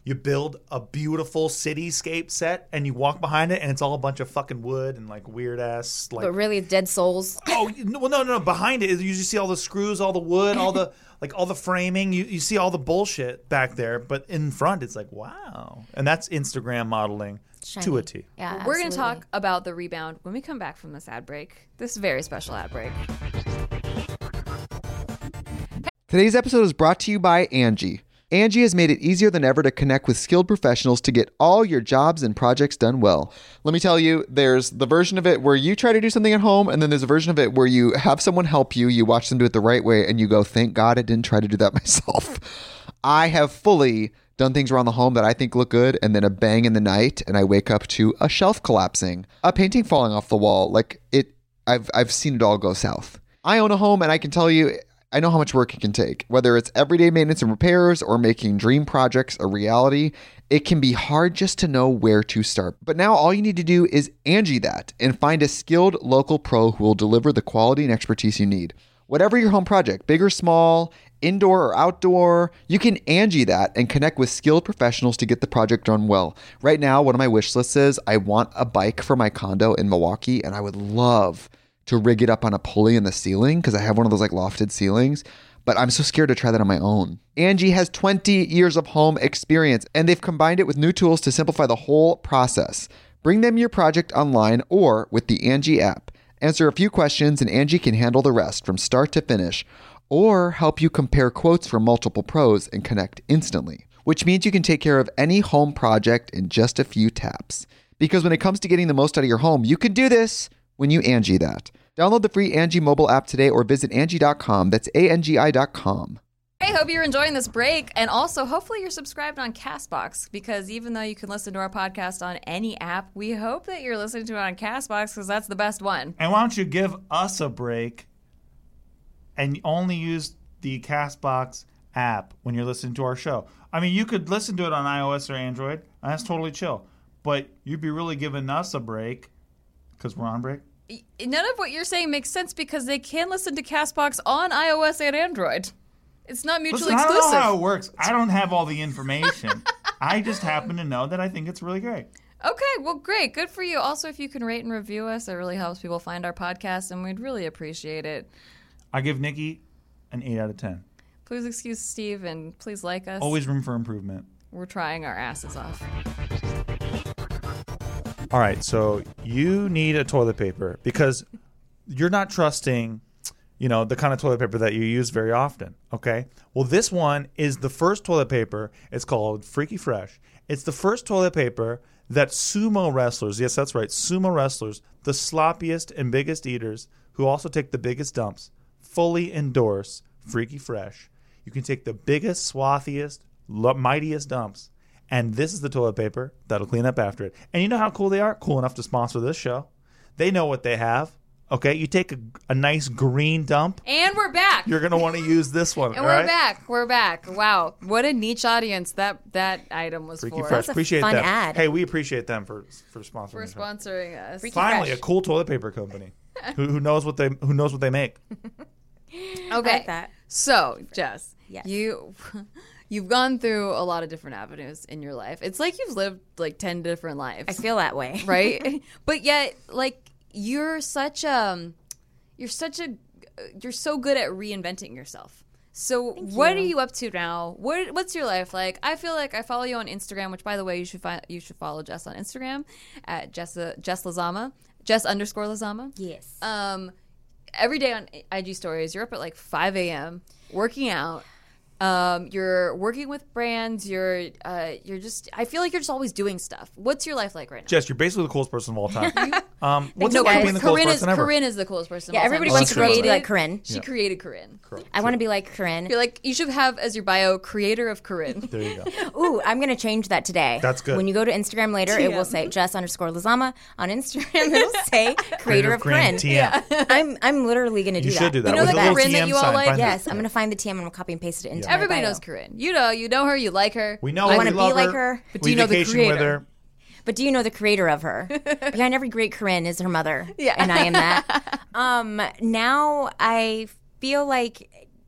you build a beautiful cityscape set and you walk behind it and it's all a bunch of fucking wood and like weird ass like But really, dead souls. oh no, well, no no no behind it you just see all the screws, all the wood, all the like all the framing. You you see all the bullshit back there, but in front it's like wow, and that's Instagram modeling Shiny. to a T. Yeah, We're going to absolutely. talk about the rebound when we come back from this ad break. This very special ad break. Today's episode is brought to you by Angie. Angie has made it easier than ever to connect with skilled professionals to get all your jobs and projects done well. Let me tell you, there's the version of it where you try to do something at home, and then there's a version of it where you have someone help you, you watch them do it the right way, and you go, thank God I didn't try to do that myself. I have fully done things around the home that I think look good, and then a bang in the night, and I wake up to a shelf collapsing, a painting falling off the wall. Like it, I've I've seen it all go south. I own a home, and I can tell you, I know how much work it can take. Whether it's everyday maintenance and repairs or making dream projects a reality, it can be hard just to know where to start. But now all you need to do is Angie that and find a skilled local pro who will deliver the quality and expertise you need. Whatever your home project, big or small, indoor or outdoor, you can Angie that and connect with skilled professionals to get the project done well. Right now, one of my wish lists is I want a bike for my condo in Milwaukee, and I would love to rig it up on a pulley in the ceiling because I have one of those like lofted ceilings, but I'm so scared to try that on my own. Angie has twenty years of home experience, and they've combined it with new tools to simplify the whole process. Bring them your project online or with the Angie app. Answer a few questions and Angie can handle the rest from start to finish, or help you compare quotes from multiple pros and connect instantly, which means you can take care of any home project in just a few taps. Because when it comes to getting the most out of your home, you can do this when you Angie that. Download the free Angie mobile app today or visit Angie dot com. That's A N G I dot com. Hey, hope you're enjoying this break. And also, hopefully you're subscribed on CastBox, because even though you can listen to our podcast on any app, we hope that you're listening to it on CastBox because that's the best one. And why don't you give us a break and only use the CastBox app when you're listening to our show? I mean, you could listen to it on iOS or Android, and that's totally chill. But you'd be really giving us a break because we're on break. None of what you're saying makes sense because they can listen to CastBox on iOS and Android. It's not mutually Listen, I exclusive. don't know how it works. I don't have all the information. I just happen to know that I think it's really great. Okay, well, great. Good for you. Also, if you can rate and review us, it really helps people find our podcast, and we'd really appreciate it. I give Nikki an eight out of ten. Please excuse Steve, and please like us. Always room for improvement. We're trying our asses off. All right, so you need a toilet paper because you're not trusting, you know, the kind of toilet paper that you use very often, okay? Well, this one is the first toilet paper. It's called Freaky Fresh. It's the first toilet paper that sumo wrestlers, yes, that's right, sumo wrestlers, the sloppiest and biggest eaters who also take the biggest dumps, fully endorse Freaky Fresh. You can take the biggest, swathiest, lo- mightiest dumps, and this is the toilet paper that'll clean up after it. And you know how cool they are? Cool enough to sponsor this show. They know what they have. Okay, you take a, a nice green dump. And we're back. You're going to want to use this one. and all we're right? back. We're back. Wow. What a niche audience that that item was Freaky for. Fresh. That's a Appreciate fun them. ad. Hey, we appreciate them for for sponsoring For the show. sponsoring us. Freaky Finally, Fresh. a cool toilet paper company who, who knows what they who knows what they make. Okay. I like that. So, Jess, Yes. you you've gone through a lot of different avenues in your life. It's like you've lived like ten different lives. I feel that way. right? But yet, like you're such um, you're such a you're so good at reinventing yourself. So what you. are you up to now? What what's your life like? I feel like I follow you on Instagram, which by the way, you should find you should follow Jess on Instagram at Jess Jess Lazama, Jess underscore Lazama. Yes. Um, every day on I G stories, you're up at like five a.m. working out. Um, you're working with brands. You're, uh, you're just. I feel like you're just always doing stuff. What's your life like right now? Jess, you're basically the coolest person of all time. um, what's no, it like guys. being the coolest Corinne is person ever? Corinne is the coolest person. Yeah, of all everybody time. wants She to grow to be created- like Corinne. She created Corinne. I want to be like Corinne. You're like you should have as your bio creator of Corinne. There you go. Ooh, I'm going to change that today. That's good. When you go to Instagram later, it will say Jess underscore Lazama. On Instagram, it'll say creator of Corinne. T M. I'm I'm literally going to do You that. should do that. You know with the a little Corinne that T M you all sign. like? Find Yes, it. I'm going to find the T M and I'm going to copy and paste it into my Everybody bio. knows Corinne. You know, you know her. You like her. We know I her. wanna we be love like her. her. But do we you know the vacation with creator? her. But do you know the creator of her? Behind every great Corinne is her mother. Yeah. And I am that. Um, now I feel like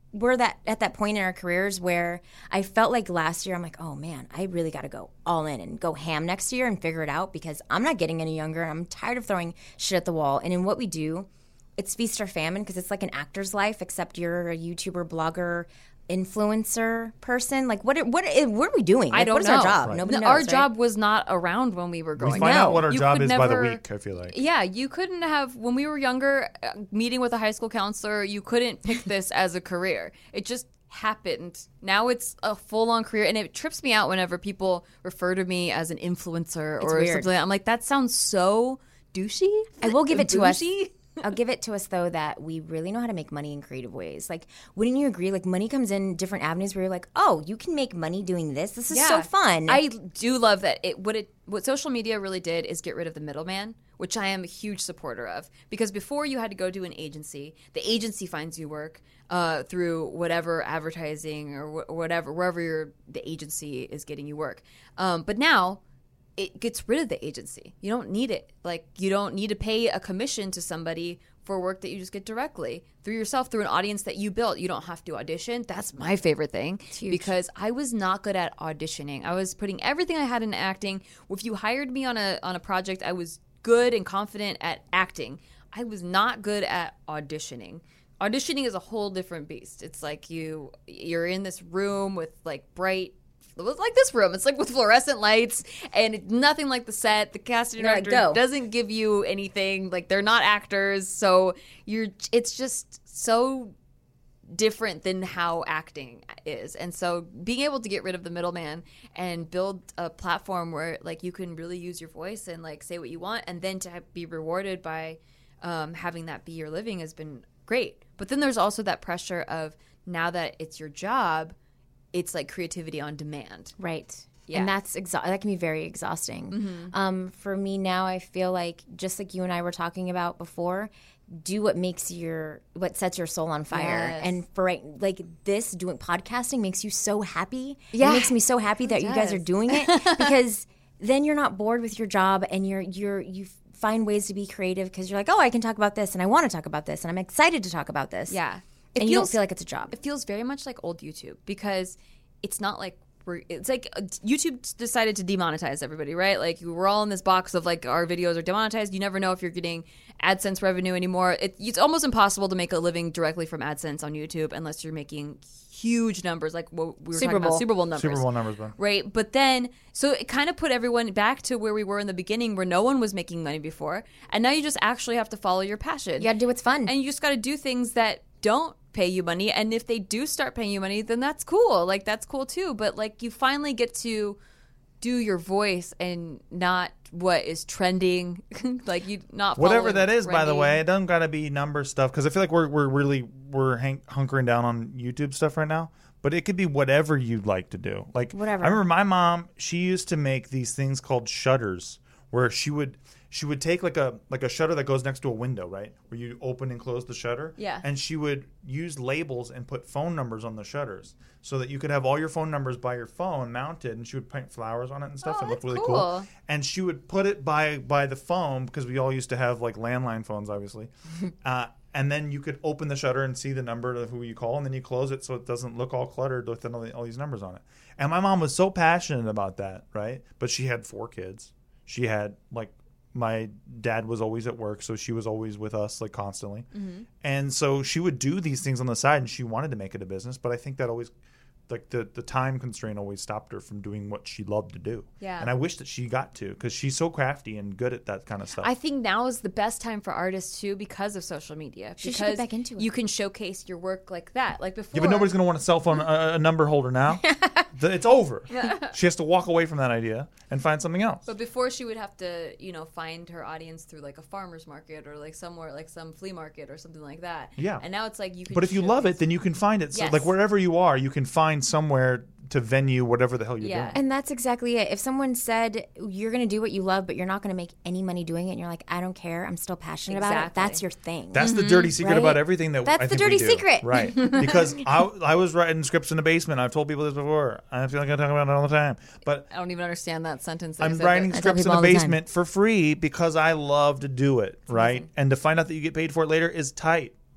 we're that at that point in our careers where I felt like last year I'm like, oh man, I really got to go all in and go ham next year and figure it out because I'm not getting any younger. I'm tired of throwing shit at the wall. And in what we do, it's feast or famine because it's like an actor's life, except you're a YouTuber, blogger, influencer person. Like what? What? What are we doing? Like, I don't what is know. our job? Right. Nobody No, knows. our right? job was not around when we were growing We find up. out what our You job could is by the never- week, I feel like. Yeah, you couldn't have, when we were younger, uh, meeting with a high school counselor, you couldn't pick this as a career. It just happened. Now it's a full-on career, and it trips me out whenever people refer to me as an influencer or weird. something like that. I'm like, that sounds so douchey. I will give it to us. Bougie. I'll give it to us though that we really know how to make money in creative ways. Like, wouldn't you agree? Like, money comes in different avenues where you're like, oh, you can make money doing this. This is so fun. I do love that. It what it what social media really did is get rid of the middleman, which I am a huge supporter of. Because before you had to go to an agency, the agency finds you work uh, through whatever advertising or wh- whatever wherever your the agency is getting you work. Um, but now it gets rid of the agency. You don't need it. Like, you don't need to pay a commission to somebody for work that you just get directly through yourself, through an audience that you built. You don't have to audition. That's my favorite thing because I was not good at auditioning. I was putting everything I had into acting. If you hired me on a on a project, I was good and confident at acting. I was not good at auditioning. Auditioning is a whole different beast. It's like you you're in this room with like bright like this room. It's like with fluorescent lights and it's nothing like the set. The casting You're like, director go. doesn't give you anything. Like, they're not actors, so you're. It's just so different than how acting is. And so being able to get rid of the middleman and build a platform where like you can really use your voice and like say what you want, and then to be rewarded by um, having that be your living has been great. But then there's also that pressure of now that it's your job, it's like creativity on demand. Right. Yeah. And that's exa- that can be very exhausting. Mm-hmm. Um, for me now, I feel like just like you and I were talking about before, do what makes your what sets your soul on fire. Yes. And for right, like this, doing podcasting makes you so happy. Yeah. It makes me so happy that you guys are does. doing it because then you're not bored with your job and you're you're you find ways to be creative because you're like, oh, I can talk about this and I want to talk about this and I'm excited to talk about this. Yeah. And you don't feel like it's a job. It feels very much like old YouTube because it's not like we're, it's like uh, YouTube decided to demonetize everybody, right? Like, we're all in this box of like our videos are demonetized. You never know if you're getting AdSense revenue anymore. It, it's almost impossible to make a living directly from AdSense on YouTube unless you're making huge numbers, like what we were Super talking about Bowl. Super Bowl numbers. Super Bowl numbers, bro. Right. But then, so it kind of put everyone back to where we were in the beginning where no one was making money before. And now you just actually have to follow your passion. You got to do what's fun. And you just got to do things that don't pay you money. And if they do start paying you money, then that's cool. Like, that's cool too. But like, you finally get to do your voice and not what is trending. Like, you not Whatever following that is, by the trendy- way, it doesn't gotta be number stuff because I feel like we're we're really we're hank- hunkering down on YouTube stuff right now. But it could be whatever you'd like to do. Like, Whatever. I remember my mom, she used to make these things called shutters, where she would she would take like a like a shutter that goes next to a window, right? Where you open and close the shutter. Yeah. And she would use labels and put phone numbers on the shutters so that you could have all your phone numbers by your phone mounted, and she would paint flowers on it and stuff. Oh, It looked that's really cool. cool. And she would put it by by the phone because we all used to have like landline phones, obviously. uh, and then you could open the shutter and see the number of who you call, and then you close it so it doesn't look all cluttered with all, the, all these numbers on it. And my mom was so passionate about that, right? But she had four kids. She had like my dad was always at work, so she was always with us like constantly. Mm-hmm. And so she would do these things on the side, and she wanted to make it a business. But I think that always, like the, the time constraint always stopped her from doing what she loved to do. Yeah. And I wish that she got to because she's so crafty and good at that kind of stuff. I think now is the best time for artists too because of social media. She because should get back into it. You can showcase your work like that. Like before. Yeah, but nobody's going to want a cell phone, a, a number holder now. The- it's over. She has to walk away from that idea and find something else. But before she would have to, you know, find her audience through like a farmer's market or like somewhere like some flea market or something like that. Yeah. And now it's like you can But if you love it, then you can find it. So, Yes. like wherever you are, you can find somewhere to venue whatever the hell you're Yeah. doing. And that's exactly it. If someone said you're going to do what you love, but you're not going to make any money doing it, and you're like, I don't care, I'm still passionate about it, Exactly. that's your thing. That's the dirty secret Right? about everything that That's I the think we dirty do. secret. Right. Because I, I was writing scripts in the basement. I've told people this before. I feel like I talk about it all the time. But I don't even understand that sentence. that I'm you said, writing but- I tell scripts in people the all the time. basement for free because I love to do it, right? And to find out that you get paid for it later is tight.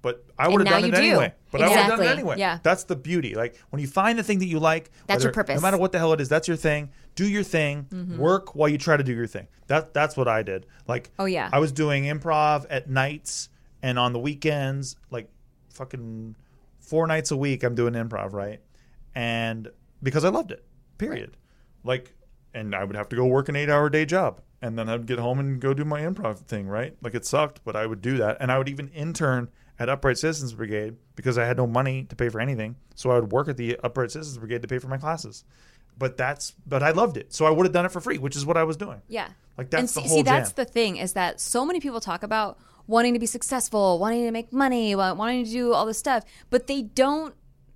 but I would have now done you it do. anyway. But I would have done it Exactly. anyway. Yeah. That's the beauty. Like when you find the thing that you like, That's whether- your purpose. No matter what the hell it is, that's your thing. Do your thing. Mm-hmm. Work while you try to do your thing. That that's what I did. Like Oh, yeah. I was doing improv at nights and on the weekends, like fucking four nights a week. I'm doing improv, right? And because I loved it. Period. Like, and I would have to go work an eight-hour day job. And then I'd get home and go do my improv thing, right? Like it sucked, but I would do that. And I would even intern at Upright Citizens Brigade because I had no money to pay for anything. So I would work at the Upright Citizens Brigade to pay for my classes. But that's but I loved it. So I would have done it for free, which is what I was doing. Yeah. Like that's and the see, whole see, that's jam. the thing is that so many people talk about wanting to be successful, wanting to make money, wa- wanting to do all this stuff, but they don't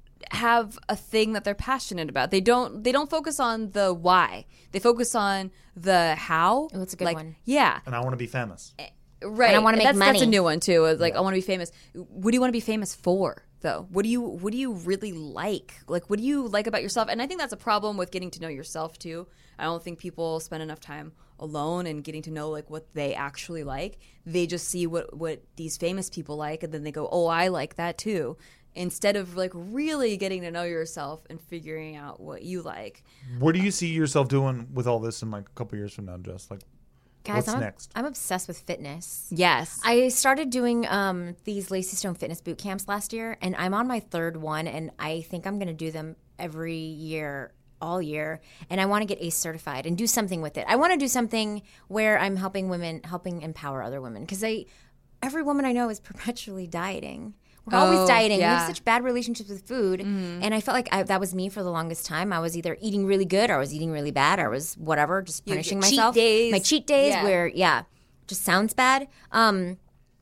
have a thing that they're passionate about. They don't they don't focus on the why. They focus on the how. Oh, that's a good like, one. Yeah. And I want to be famous. Right. And I wanna make that's, That's a money. new one too. It's like I want to be famous. What do you want to be famous for, though? What do you What do you really like? Like, what do you like about yourself? And I think that's a problem with getting to know yourself too. I don't think people spend enough time alone and getting to know like what they actually like. They just see what what these famous people like, and then they go, "Oh, I like that too." Instead of like really getting to know yourself and figuring out what you like. What do you see yourself doing with all this in like a couple years from now, Jess? Like, Guys, what's I'm, next? I'm obsessed with fitness. Yes. I started doing um, these Lacey Stone fitness boot camps last year, and I'm on my third one, and I think I'm going to do them every year, all year, and I want to get ACE certified and do something with it. I want to do something where I'm helping women, helping empower other women, because I, every woman I know is perpetually dieting. We're always Oh, dieting. We yeah. have such bad relationships with food, and I felt like I, that was me for the longest time. I was either eating really good, or I was eating really bad, or I was whatever, just Your- punishing your cheat myself. days. My cheat days, Yeah. where yeah, just sounds bad. Um,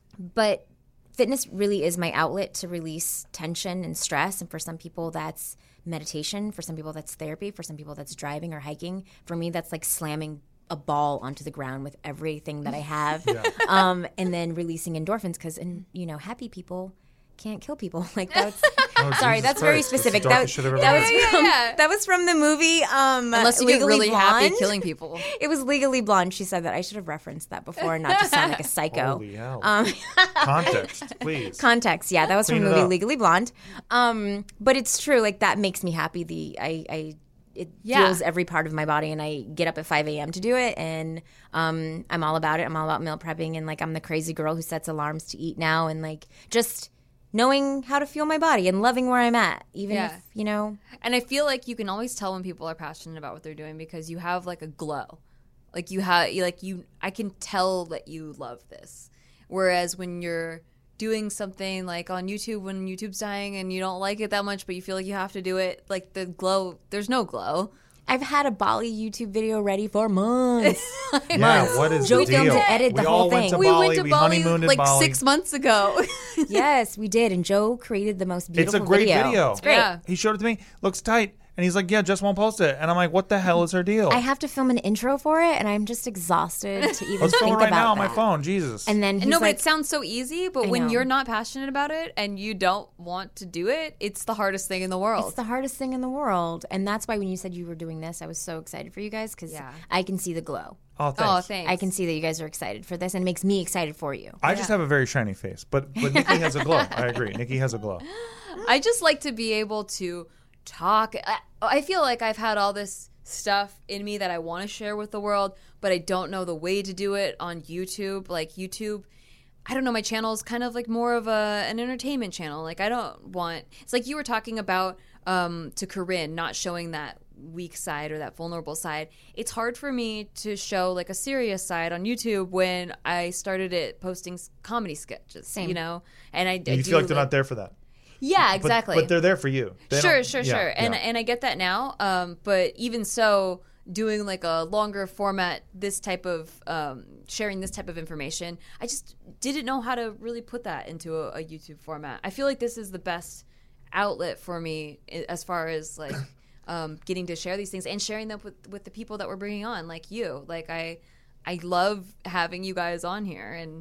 but fitness really is my outlet to release tension and stress. And for some people, that's meditation. For some people, that's therapy. For some people, that's driving or hiking. For me, that's like slamming a ball onto the ground with everything that I have, um, and then releasing endorphins. Because, and you know, happy people can't kill people. Like that's Oh, sorry, Jesus that's very Christ. That's specific. the That darkest was shit I've ever that heard. was Yeah, from yeah. that was from the movie. Um, Unless you get Legally really happy Blonde. killing people. It was Legally Blonde. She said that. I should have referenced that before, and not just sound like a psycho. Holy hell. Um, Context, please. Context, yeah, that was from Clean the it movie up. Legally Blonde. Um, but it's true, like that makes me happy. The I, I it Yeah. feels every part of my body, and I get up at five a.m. to do it, and um, I'm all about it. I'm all about meal prepping, and like I'm the crazy girl who sets alarms to eat now, and like just knowing how to feel my body and loving where I'm at, even Yeah. if you know. And I feel like you can always tell when people are passionate about what they're doing because you have like a glow. Like you have you like you I can tell that you love this. Whereas when you're doing something like on YouTube when YouTube's dying and you don't like it that much but you feel like you have to do it, like the glow, there's no glow. I've had a Bali YouTube video ready for months. Yeah, what is Joe the deal? filmed to edit the we whole all went thing. to We Bali. went to we Bali honeymooned in like Bali. six months ago. Yes, we did, and Joe created the most It's beautiful a great video. video. It's great. Yeah. He showed it to me. Looks tight. And he's like, yeah, just won't post it. And I'm like, what the hell is her deal? I have to film an intro for it, and I'm just exhausted to even Let's think film it right about now on that. my phone. Jesus. And then he's no, but like, it sounds so easy, but I when know. you're not passionate about it and you don't want to do it, it's the hardest thing in the world. it's the hardest thing in the world. And that's why when you said you were doing this, I was so excited for you guys because Yeah. I can see the glow. oh, thanks. Oh, thanks. I can see that you guys are excited for this, and it makes me excited for you. I just have a very shiny face. But but Nikki has a glow. I agree. Nikki has a glow. I just like to be able to talk. I, I feel like I've had all this stuff in me that I want to share with the world, but I don't know the way to do it on YouTube. Like YouTube, I don't know, my channel is kind of like more of a an entertainment channel. Like I don't want, it's like you were talking about um, to Corinne, not showing that weak side or that vulnerable side. It's hard for me to show like a serious side on YouTube when I started it posting s- comedy sketches, Same. you know? And I, I You do feel like they're not there for that. Yeah, But- exactly. But, they're there for you. They Sure, don't- sure, yeah, sure. And yeah. and I get that now. Um, but even so, doing like a longer format, this type of um, sharing this type of information, I just didn't know how to really put that into a, a YouTube format. I feel like this is the best outlet for me i- as far as like um, getting to share these things and sharing them with with the people that we're bringing on, like you. Like I, I love having you guys on here and.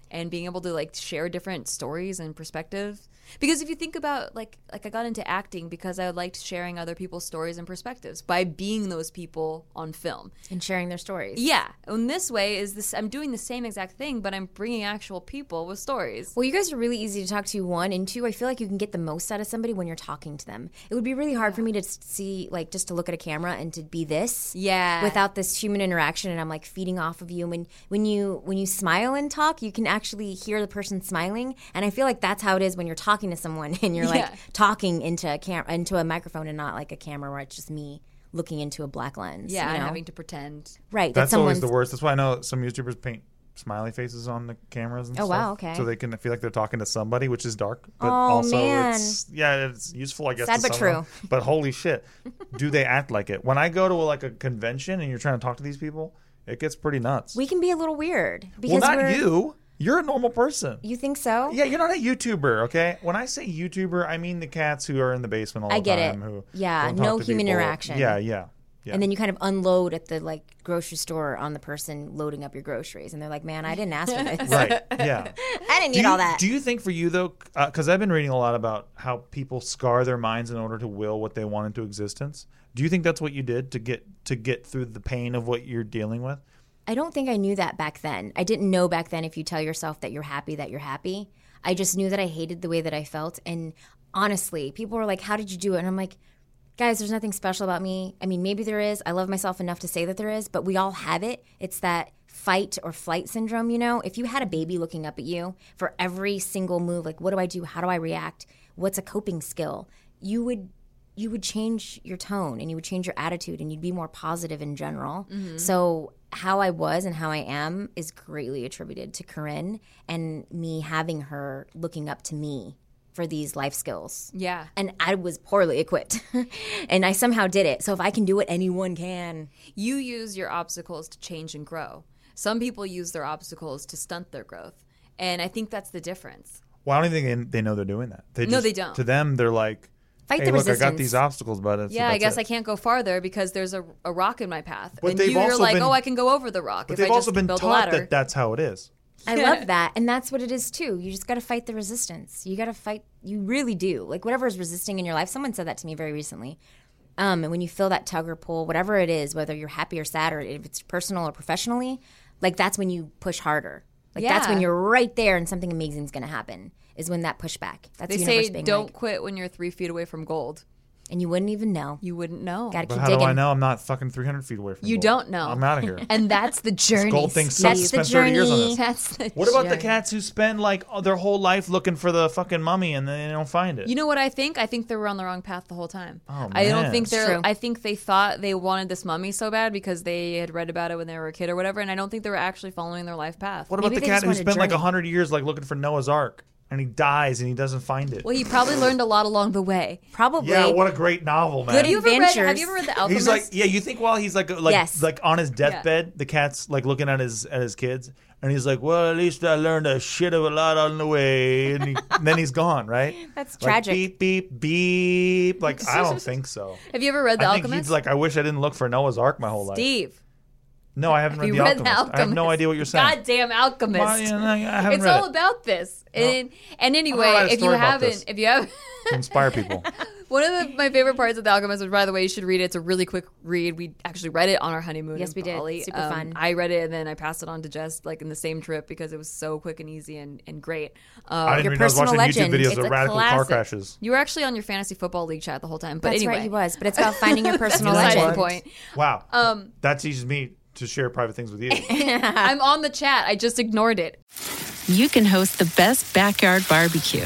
and being able to like share different stories and perspectives. Because if you think about like like I got into acting because I liked sharing other people's stories and perspectives by being those people on film and sharing their stories. Yeah, and this way is this. I'm doing the same exact thing, but I'm bringing actual people with stories. Well, you guys are really easy to talk to. One and two, I feel like you can get the most out of somebody when you're talking to them. It would be really hard for me to see like just to look at a camera and to be this. Yeah. Without this human interaction, and I'm like feeding off of you. When when you when you smile and talk, you can actually hear the person smiling, and I feel like that's how it is when you're talking to someone and you're like Yeah. talking into a cam- into a microphone and not like a camera where it's just me looking into a black lens. Yeah, you and know? having to pretend. Right. that That's always someone's- the worst. That's why I know some YouTubers paint smiley faces on the cameras and Oh, stuff. wow, okay. So they can feel like they're talking to somebody, which is dark. But Oh, also man. it's yeah, it's useful I guess. Sad to but someone. true. But holy shit. Do they act like it? When I go to like a convention and you're trying to talk to these people, it gets pretty nuts. We can be a little weird because well not we're, you. You're a normal person. You think so? Yeah, you're not a YouTuber, okay? When I say YouTuber, I mean the cats who are in the basement all I the get time. it. Who Yeah, don't talk no to human people. interaction. Yeah, yeah, yeah. And then you kind of unload at the like grocery store on the person loading up your groceries, and they're like, "Man, I didn't ask for this. right, yeah. I didn't Do need you, all that." do you think for you though, because I've been reading a lot about how people scar their minds in order to will what they want into existence. Do you think that's what you did to get to get through the pain of what you're dealing with? I don't think I knew that back then. I didn't know back then if you tell yourself that you're happy, that you're happy. I just knew that I hated the way that I felt. And honestly, people were like, "How did you do it?" And I'm like, guys, there's nothing special about me. I mean, maybe there is. I love myself enough to say that there is, but we all have it. It's that fight or flight syndrome, you know? If you had a baby looking up at you for every single move, like, what do I do? How do I react? What's a coping skill? You would you would change your tone and you would change your attitude and you'd be more positive in general. Mm-hmm. So how I was and how I am is greatly attributed to Corinne and me having her looking up to me for these life skills. Yeah. And I was poorly equipped. And I somehow did it. So if I can do it, anyone can. You use your obstacles to change and grow. Some people use their obstacles to stunt their growth. And I think that's the difference. Well, I don't even think they, they know they're doing that. They No, just, they don't. To them, they're like, Fight hey, the look, I got resistance. these obstacles, but it's, Yeah, I that's guess it. I can't go farther because there's a, a rock in my path. But and they've you, you're also like, been- oh, I can go over the rock But if they've I also just been build a taught ladder. that that's how it is. I love that. And that's what it is too. You just got to fight the resistance. You got to fight. You really do. Like whatever is resisting in your life. Someone said that to me very recently. Um, and when you feel that tug or pull, whatever it is, whether you're happy or sad or if it's personal or professionally, like that's when you push harder. Like that's Yeah. when you're right there and something amazing is going to happen is when that pushback. That's They the universe say being don't like, quit when you're three feet away from gold. and you wouldn't even know. You wouldn't know. Got to But keep how digging. do I know I'm not fucking three hundred feet away from You gold? don't know. I'm out of here. And that's the journey. gold thing Steve. sucks. That's the Spent thirty years on journey. this. That's the What about the journey. cats who spend like their whole life looking for the fucking mummy and then they don't find it? You know what I think? I think they were on the wrong path the whole time. Oh, I don't man. think It's they're. true. I think they thought they wanted this mummy so bad because they had read about it when they were a kid or whatever, and I don't think they were actually following their life path. What about Maybe the they cat just who wanted a spent like a journey. hundred years like looking for Noah's Ark and he dies and he doesn't find it? Well, he probably learned a lot along the way. Probably. Yeah, what a great novel, man. Good Have you ever read? Adventures. Have you ever read The Alchemist? He's like, yeah. You think while he's like, like, Yes. like on his deathbed, the cat's like looking at his at his kids, and he's like, well, at least I learned a shit of a lot on the way, and, he, and then he's gone, right? That's Like, tragic. beep beep beep. Like I don't think so. Have you ever read The I think Alchemist? he's like, I wish I didn't look for Noah's Ark my whole life. Steve. No, I haven't Have read, you the, read Alchemist. The Alchemist? I have no idea what you're saying. Goddamn Alchemist. Well, yeah, no, I haven't It's read all it. about this. And, and I'm gonna anyway, write a if you story about haven't, this. if you have. To inspire people. One of the, my favorite parts of The Alchemist, which by the way, you should read it. It's a really quick read. We actually read it on our honeymoon. Yes, in we did. Bali. Super Um, fun. I read it and then I passed it on to Jess like in the same trip because it was so quick and easy and, and great. Um, I didn't your even know I was personal watching legend. YouTube videos It's of a radical car classic. crashes. you were actually on your fantasy football league chat the whole time. But That's anyway, right, he was. But it's about finding your personal That's legend. the point. Wow. Um, that teaches me to share private things with you. I'm on the chat. I just ignored it. You can host the best backyard barbecue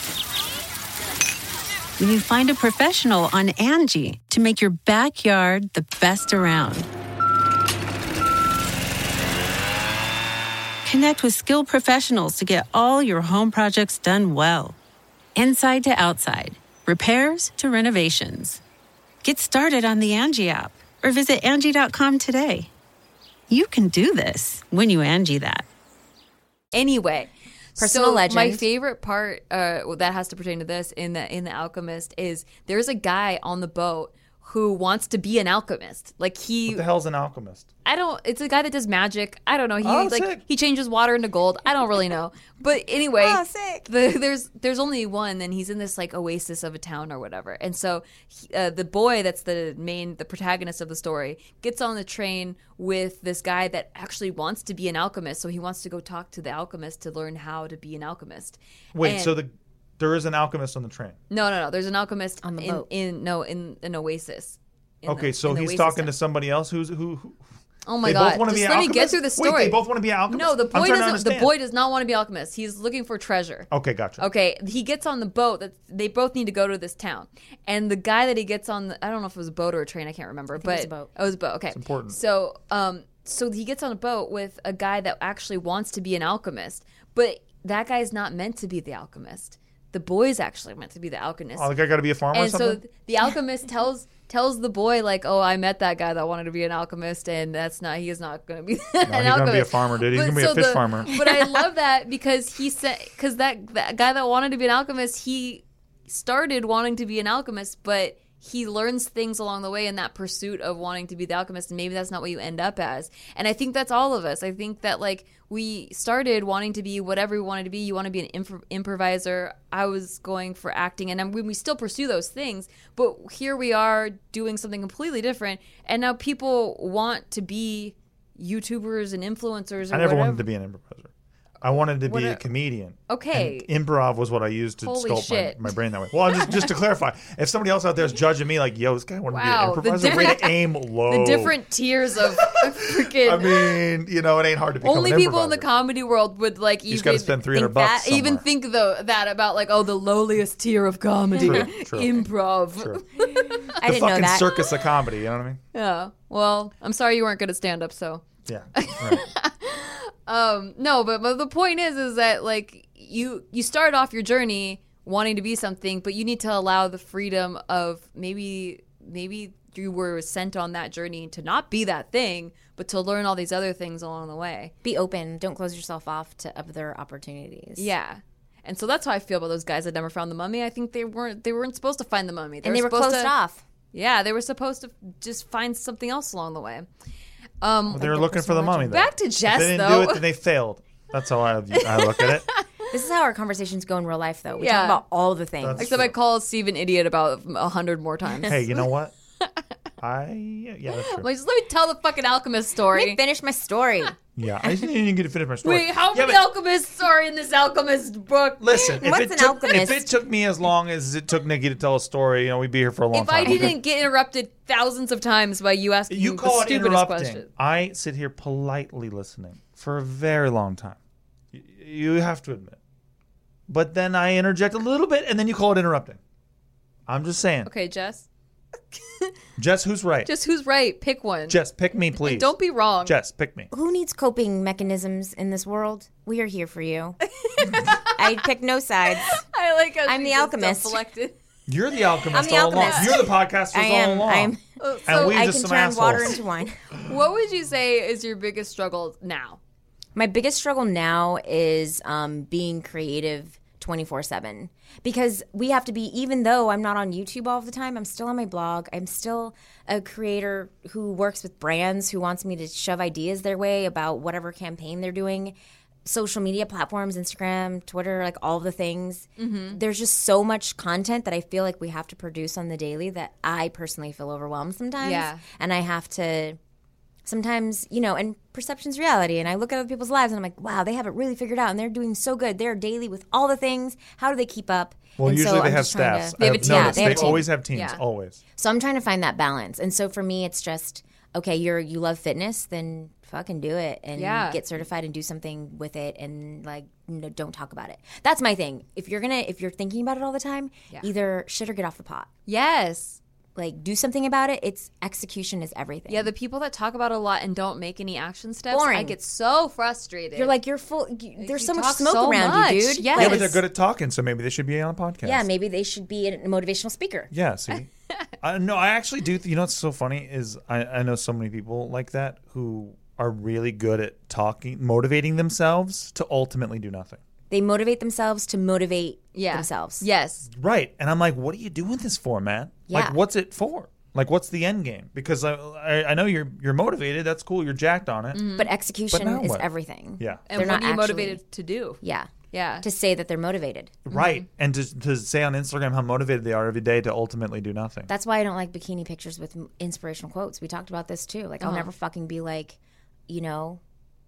when you find a professional on Angie to make your backyard the best around. Connect with skilled professionals to get all your home projects done well. Inside to outside, repairs to renovations. Get started on the Angie app or visit Angie dot com today. You can do this when you Angie that. Anyway, Personal so legend. my favorite part uh, that has to pertain to this in the in the Alchemist is there's a guy on the boat who wants to be an alchemist. Like he, What the hell's an alchemist? I don't. It's a guy that does magic. I don't know. He Oh, like sick. he changes water into gold. I don't really know. But anyway, Oh, sick. The, there's there's only one, and he's in this like oasis of a town or whatever. And so he, uh, the boy that's the main the protagonist of the story gets on the train with this guy that actually wants to be an alchemist. So he wants to go talk to the alchemist to learn how to be an alchemist. Wait, And- so the there is an alchemist on the train. no no no. There's an alchemist On the in, boat. in no in an oasis. In Okay, the- so in the he's oasis talking town. to somebody else who's who. who Oh my they god! both want to Just be an let alchemist? me get through the story. Wait, they both want to be an alchemist? No, the I'm boy trying to doesn't. The understand. boy does not want to be alchemist. He's looking for treasure. Okay, gotcha. Okay, he gets on the boat. That they both need to go to this town, and the guy that he gets on, the, I don't know if it was a boat or a train. I can't remember, but it was a boat. Oh, it was a boat. Okay, it's important. So, um, so he gets on a boat with a guy that actually wants to be an alchemist, but that guy's not meant to be the alchemist. The boy's actually meant to be the alchemist. Oh, the guy got to be a farmer or And so something? th- the alchemist tells tells the boy like, "Oh, I met that guy that wanted to be an alchemist, and that's not. He is not going to be an he's alchemist. gonna be a farmer, dude. He's But gonna be a so fish the- farmer. But I love that because he said because that that guy that wanted to be an alchemist, he started wanting to be an alchemist, but he learns things along the way in that pursuit of wanting to be the alchemist, and maybe that's not what you end up as. And I think that's all of us. I think that like we started wanting to be whatever we wanted to be. You want to be an imp- improviser. I was going for acting, and I'm, we still pursue those things. But here we are doing something completely different, and now people want to be YouTubers and influencers. Or I never whatever. wanted to be an improviser. I wanted to be What a a- comedian. Okay. And improv was what I used to Holy sculpt my, shit. my brain that way. Well, I'm just just to clarify, if somebody else out there is judging me like, yo, this guy wanted Wow, to the be an improviser, way different- to aim low. The different tiers of freaking. I mean, you know, it ain't hard to become Only an people in the improviser. comedy world would like You even just got to spend three hundred think bucks that, even somewhere. think though that about like oh the lowliest tier of comedy, True, true. improv. True. I The didn't know fucking that. circus of comedy, you know what I mean? Yeah. Well, I'm sorry you weren't good at stand up, so. Yeah. Right. Um, no, but, but the point is, is that like you you start off your journey wanting to be something, but you need to allow the freedom of maybe maybe you were sent on that journey to not be that thing, but to learn all these other things along the way. Be open. Don't close yourself off to other opportunities. Yeah. And so that's how I feel about those guys that never found the mummy. I think they weren't they weren't supposed to find the mummy. And they were supposed closed to, off. Yeah, they were supposed to just find something else along the way. Um, Well, they were looking for the mummy, though. Back to Jess, If they didn't though. do it, then they failed. That's how I, I look at it. This is how our conversations go in real life, though. We Yeah. talk about all the things. That's- Except I call Steve an idiot about a hundred more times. Hey, you know what? I, yeah, that's true. Like, just let me tell the fucking alchemist Let story. me finish my story. Yeah, I just didn't even get to finish my story. Wait, how yeah, many but alchemists are in this alchemist book? Listen, if What's it, an took, alchemist? if it took me as long as it took Nikki to tell a story, you know, we'd be here for a long If I time. didn't get interrupted thousands of times by you asking You the call it stupidest interrupting. question. I sit here politely listening for a very long time. Y- You have to admit. But then I interject a little bit, and then you call it interrupting. I'm just saying. Okay, Jess. Jess, who's right? Just who's right? Pick one. Jess, pick me, please. Don't be wrong. Jess, pick me. Who needs coping mechanisms in this world? We are here for you. I pick no sides. I like how I'm she the just alchemist. self-selected. You're the alchemist I'm the all along. alchemist. You're the podcasters I am. all along. I am. Oh, And so we I just can some turn water assholes. into wine. what would you say is your biggest struggle now? My biggest struggle now is um, being creative twenty-four seven because we have to be, even though I'm not on YouTube all the time, I'm still on my blog. I'm still a creator who works with brands who wants me to shove ideas their way about whatever campaign they're doing. Social media platforms, Instagram, Twitter, like all the things. Mm-hmm. There's just so much content that I feel like we have to produce on the daily that I personally feel overwhelmed sometimes. Yeah. And I have to sometimes, you know, and perception's reality. And I look at other people's lives and I'm like, wow, they have it really figured out and they're doing so good. They're daily with all the things. How do they keep up? Well, And so usually they I'm have just trying to- staffs. They have a I've team. noticed. Yeah, they have a they team. always have teams. Yeah. Always. So I'm trying to find that balance. And so for me, it's just, okay, you're you love fitness, then fucking do it and Yeah. get certified and do something with it and like no, don't talk about it. That's my thing. If you're gonna if you're thinking about it all the time, Yeah. either shit or get off the pot. Yes. Like do something about it. It's execution is everything. Yeah, the people that talk about it a lot and don't make any action steps, Boring. I get so frustrated. You're like you're full. You, there's You so much talk smoke so around much. you, dude. Yes. Yeah, Like, but they're good at talking, so maybe they should be on a podcast. yeah, maybe they should be a motivational speaker. Yeah, see? uh, no, I actually do. Th- you know what's so funny is I, I know so many people like that who are really good at talking, motivating themselves to ultimately do nothing. They motivate themselves to motivate yeah. themselves. Yes. Right. And I'm like, what are you doing this for, man? Yeah. Like, what's it for? Like, what's the end game? Because I, I, I know you're you're motivated. That's cool. You're jacked on it. But execution But now is what? everything. Yeah. And They're what not are you actually- motivated to do? Yeah. Yeah. To say that they're motivated. Right. And to, to say on Instagram how motivated they are every day to ultimately do nothing. That's why I don't like bikini pictures with m- inspirational quotes. We talked about this too. Like, I'll never fucking be like, you know,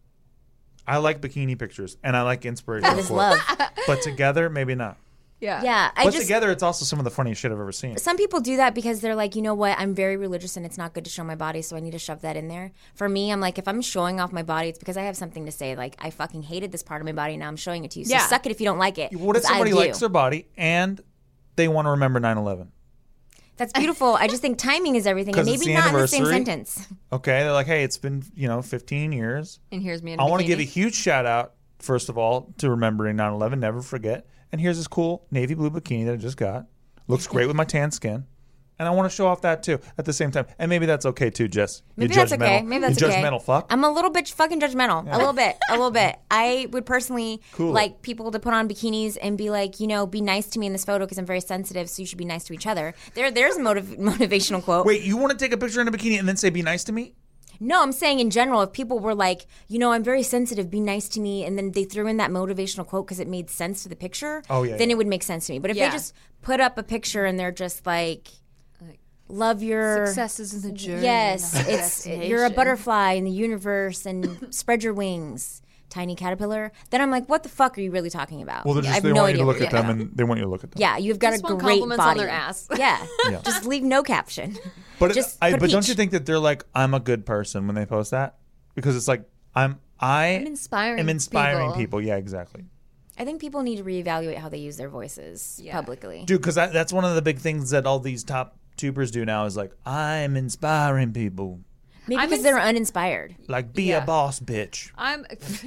I like bikini pictures and I like inspirational that is quotes. love. But together, maybe not. Yeah. Yeah. I But just, together, it's also some of the funniest shit I've ever seen. some people do that because they're like, you know what, I'm very religious and it's not good to show my body, so I need to shove that in there. For me, I'm like, if I'm showing off my body, it's because I have something to say. Like, I fucking hated this part of my body, now I'm showing it to you. So Yeah. suck it if you don't like it. What if 'cause I somebody do. likes their body and they want to remember nine eleven? That's beautiful. I just think timing is everything, and 'Cause it's maybe the not in the same anniversary. sentence. Okay, they're like, hey, it's been, you know, fifteen years. And here's me in a I want to bikini. give a huge shout out, first of all, to remembering nine eleven, never forget. And here's this cool navy blue bikini that I just got. Looks great with my tan skin. And I want to show off that too at the same time. And maybe that's okay too, Jess. Maybe you that's judgmental, okay. Maybe that's you okay. judgmental fuck. I'm a little bit fucking judgmental. A little bit. A little bit. I would personally Cool. like people to put on bikinis and be like, you know, be nice to me in this photo because I'm very sensitive, so you should be nice to each other. There, there's a motiv- motivational quote. Wait, you want to take a picture in a bikini and then say, be nice to me? No, I'm saying in general, if people were like, you know, I'm very sensitive, be nice to me, and then they threw in that motivational quote because it made sense to the picture, Oh, yeah, then yeah. it would make sense to me. But if Yeah. they just put up a picture and they're just like, love your Successes in the journey. yes, not the it's you're a destination. butterfly in the universe and spread your wings, tiny caterpillar. Then I'm like, what the fuck are you really talking about? Well, they're I just, have they no want you idea to what look you're at them talking about. and they want you to look at them. Yeah, you've got Just a want great compliments on body. their ass. Yeah. Yeah. Just leave no caption. But Just I, put a but don't peach. you think that they're like, I'm a good person when they post that? Because it's like, I'm I I'm inspiring am inspiring people. people. Yeah, exactly. I think people need to reevaluate how they use their voices Yeah. publicly. Dude, because that's one of the big things that all these top tubers do now is like, I'm inspiring people. Maybe I'm because ins- they're uninspired. Like, be Yeah. a boss, bitch. I'm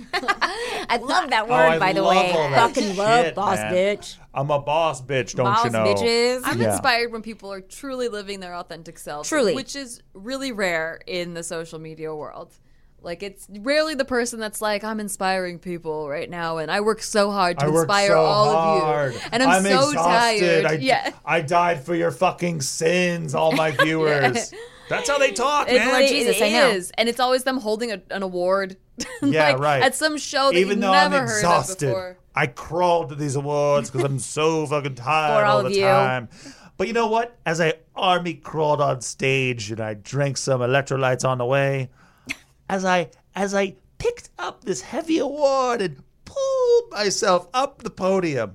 I love that word, Oh, I by the love way. all that Fucking love shit, boss man. bitch. I'm a boss, bitch. Don't Boss you know? bitches. I'm Yeah. inspired when people are truly living their authentic selves. Truly. Which is really rare in the social media world. Like, it's rarely the person that's like, I'm inspiring people right now, and I work so hard to I work inspire so all hard. of you. And I'm, so exhausted. tired. I, yeah. I died for your fucking sins, all my viewers. That's how they talk, It, man. Lord it Jesus, I know. is. And it's always them holding a, an award. Yeah, like, right. At some show that Even you've though never I'm heard exhausted, of before. I crawled to these awards because I'm so fucking tired For all all of the you. time. But you know what? As I army crawled on stage and I drank some electrolytes on the way, as I as I picked up this heavy award and pulled myself up the podium,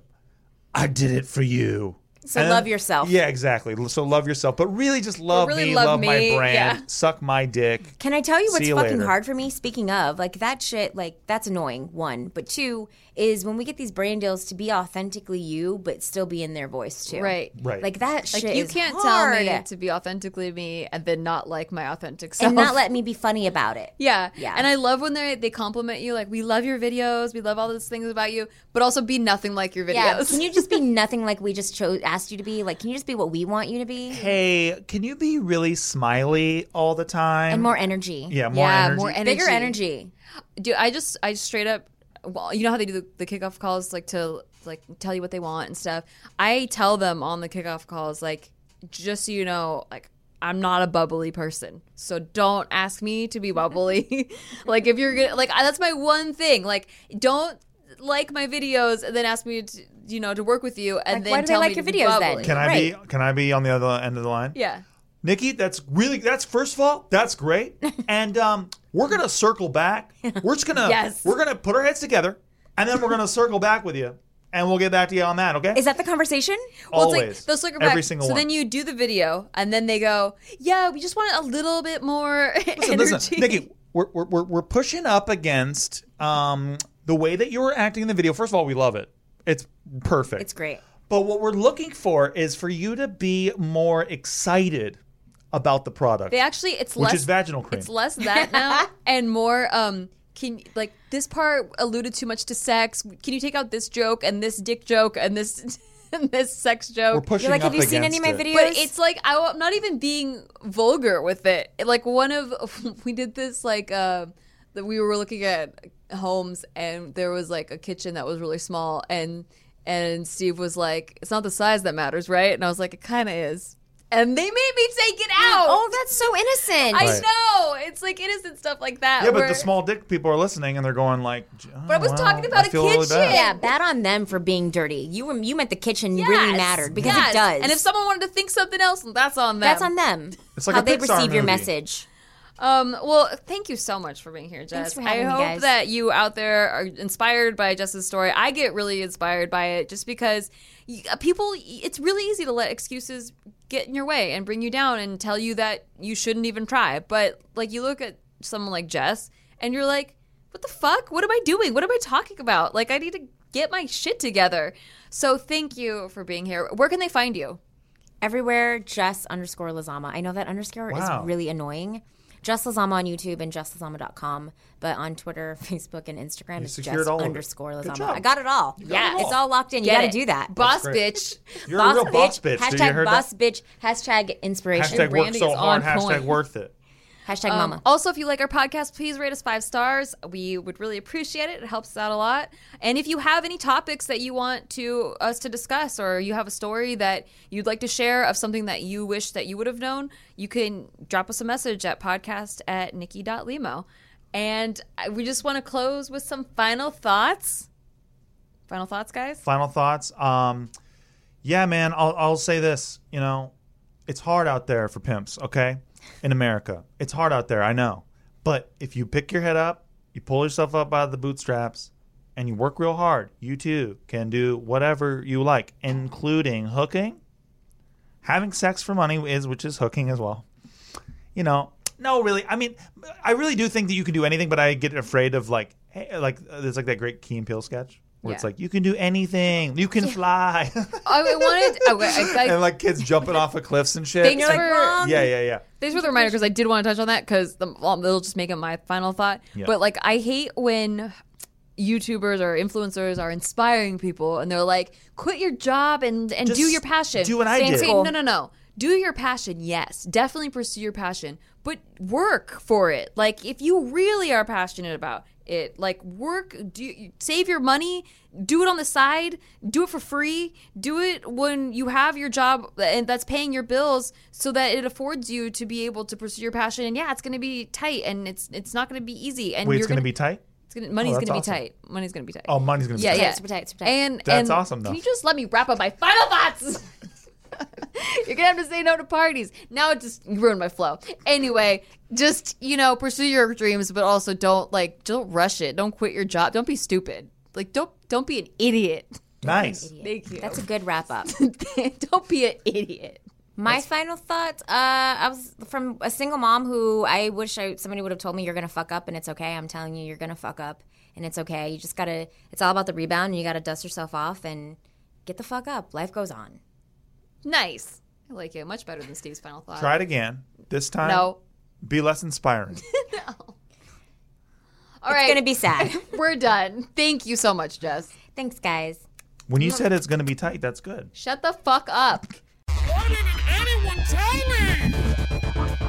I did it for you. So And- love yourself. Yeah, exactly. So love yourself, but really just love really me, love love, my me, brand, yeah. suck my dick. Can I tell you what's See you fucking later. hard for me? Speaking of, like that shit, like that's annoying, one. But two is when we get these brand deals to be authentically you, but still be in their voice too. Right. Right. Like that shit Like, you is can't hard. tell me to be authentically me and then not like my authentic self. and not let me be funny about it. Yeah. Yeah. And I love when they they compliment you, like, we love your videos, we love all these things about you, but also be nothing like your videos. Yeah. Can you just be nothing like we just chose asked you to be? Like, can you just be what we want you to be? Hey, can you be really smiley all the time? And more energy. Yeah, more Yeah, energy. more energy. Bigger energy. Dude, I just I just straight up, well, you know how they do the, the kickoff calls, like to like tell you what they want and stuff. I tell them on the kickoff calls, like, just so you know, like, I'm not a bubbly person, so don't ask me to be bubbly. Like, if you're gonna, like, I- that's my one thing. Like, don't like my videos and then ask me to, you know, to work with you, and Like, then why do they tell like me your to be videos then? bubbly. Can I Right. be? Can I be on the other end of the line? Yeah. Nikki, that's really that's first of all, that's great. And um, we're gonna circle back. We're just gonna Yes. we're gonna put our heads together, and then we're gonna circle back with you, and we'll get back to you on that. Okay? Is that the conversation? Well, Always. it's like they'll circle Every back. single so one. then you do the video, and then they go, "Yeah, we just want a little bit more Listen, energy." listen, Nikki, we're, we're we're we're pushing up against um the way that you were acting in the video. First of all, we love it. It's perfect. It's great. But what we're looking for is for you to be more excited about the product. They actually, it's Which less is vaginal cream. It's less that now and more. Um, can like this part alluded too much to sex? Can you take out this joke and this dick joke and this and this sex we're joke? pushing You're like, up have you seen any of my against it. videos? But it's like I, I'm not even being vulgar with it. Like one of we did this like uh, that we were looking at homes and there was like a kitchen that was really small and and Steve was like, it's not the size that matters, right? And I was like, it kind of is. and they made me take it out. Oh, that's so innocent. I Right. know. It's like innocent stuff like that. Yeah, but where- the small dick people are listening and they're going like, oh, But I was wow, talking about I a feel really kitchen. bad. Yeah, bad on them for being dirty. You were, you meant the kitchen really Yes, mattered because yes. it does. And if someone wanted to think something else, that's on them. that's on them. It's like how a they Pixar receive your movie. message. Um, well, thank you so much for being here, Jess. for having I me, hope guys. that you out there are inspired by Jess's story. I get really inspired by it just because y- uh, people, it's really easy to let excuses get in your way and bring you down and tell you that you shouldn't even try. But like you look at someone like Jess and you're like, what the fuck? What am I doing? What am I talking about? Like, I need to get my shit together. So thank you for being here. Where can they find you? Everywhere, Jess underscore Lazama. I know that underscore Wow. is really annoying. Jess Lazama on YouTube and jess lazama dot com. But on Twitter, Facebook, and Instagram, it's secured Jess all of it. underscore Good Lazama. job. I got it all. got it It's all. all locked in. You Get got to it. do that. Boss great. bitch. You're a real boss bitch. Hashtag Did you heard boss that? bitch. Hashtag inspiration. Hashtag work branding so is hard. on Hashtag point. worth it. Hashtag Um, mama. Also, if you like our podcast, please rate us five stars. We would really appreciate it. It helps us out a lot. And if you have any topics that you want to us to discuss, or you have a story that you'd like to share of something that you wish that you would have known, you can drop us a message at podcast at nikki dot limo. And I- we just want to close with some final thoughts. Final thoughts, guys? Final thoughts. Um, yeah, man, I'll, I'll say this. You know, it's hard out there for pimps, okay? In America. It's hard out there, I know. But if you pick your head up, you pull yourself up out of the bootstraps, and you work real hard, you too can do whatever you like, including hooking. Having sex for money is, which is hooking as well. You know, no, really. I mean, I really do think that you can do anything, but I get afraid of like, hey, like there's like that great Key and Peele sketch where it's Yeah. like, you can do anything, you can fly, I wanted. Okay, I, I, and like kids jumping off of cliffs and shit. Thanks It's like, for- yeah, yeah, yeah. Thanks for the reminder, because I did want to touch on that, because well, it'll just make it my final thought. Yeah. But like, I hate when YouTubers or influencers are inspiring people and they're like, quit your job and, and do Just your passion. do what I Saying, did. saying, no, no, no. Do your passion, yes. Definitely pursue your passion, but work for it. Like, if you really are passionate about it, like, work, do save your money, do it on the side, do it for free, do it when you have your job and that's paying your bills, so that it affords you to be able to pursue your passion. And yeah, it's going to be tight and it's it's not going to be easy. And Wait, you're it's gonna be tight. It's gonna, money's Oh, going that's to be awesome. tight. Money's going to be tight. Oh, money's gonna be yeah, tight. yeah. Super tight, super tight. And That's and awesome, though. Can you just let me wrap up my final thoughts? You're gonna have to say no to parties. Now it just ruined my flow. Anyway, just, you know, pursue your dreams, but also don't like don't rush it. Don't quit your job. Don't be stupid. Like don't don't be an idiot. Nice. Thank you. That's a good wrap up. Don't be an idiot. My final thoughts. Uh, I was from a single mom who I wish I, somebody would have told me you're gonna fuck up and it's okay. I'm telling you, you're gonna fuck up and it's okay. You just gotta. It's all about the rebound. And you gotta dust yourself off and get the fuck up. Life goes on. Nice. I like it. Much better than Steve's final thought. Try it again. This time, No. be less inspiring. All It's right. gonna be sad. We're done. Thank you so much, Jess. Thanks, guys. When you said it's gonna be tight, that's good. Shut the fuck up. Why didn't anyone tell me?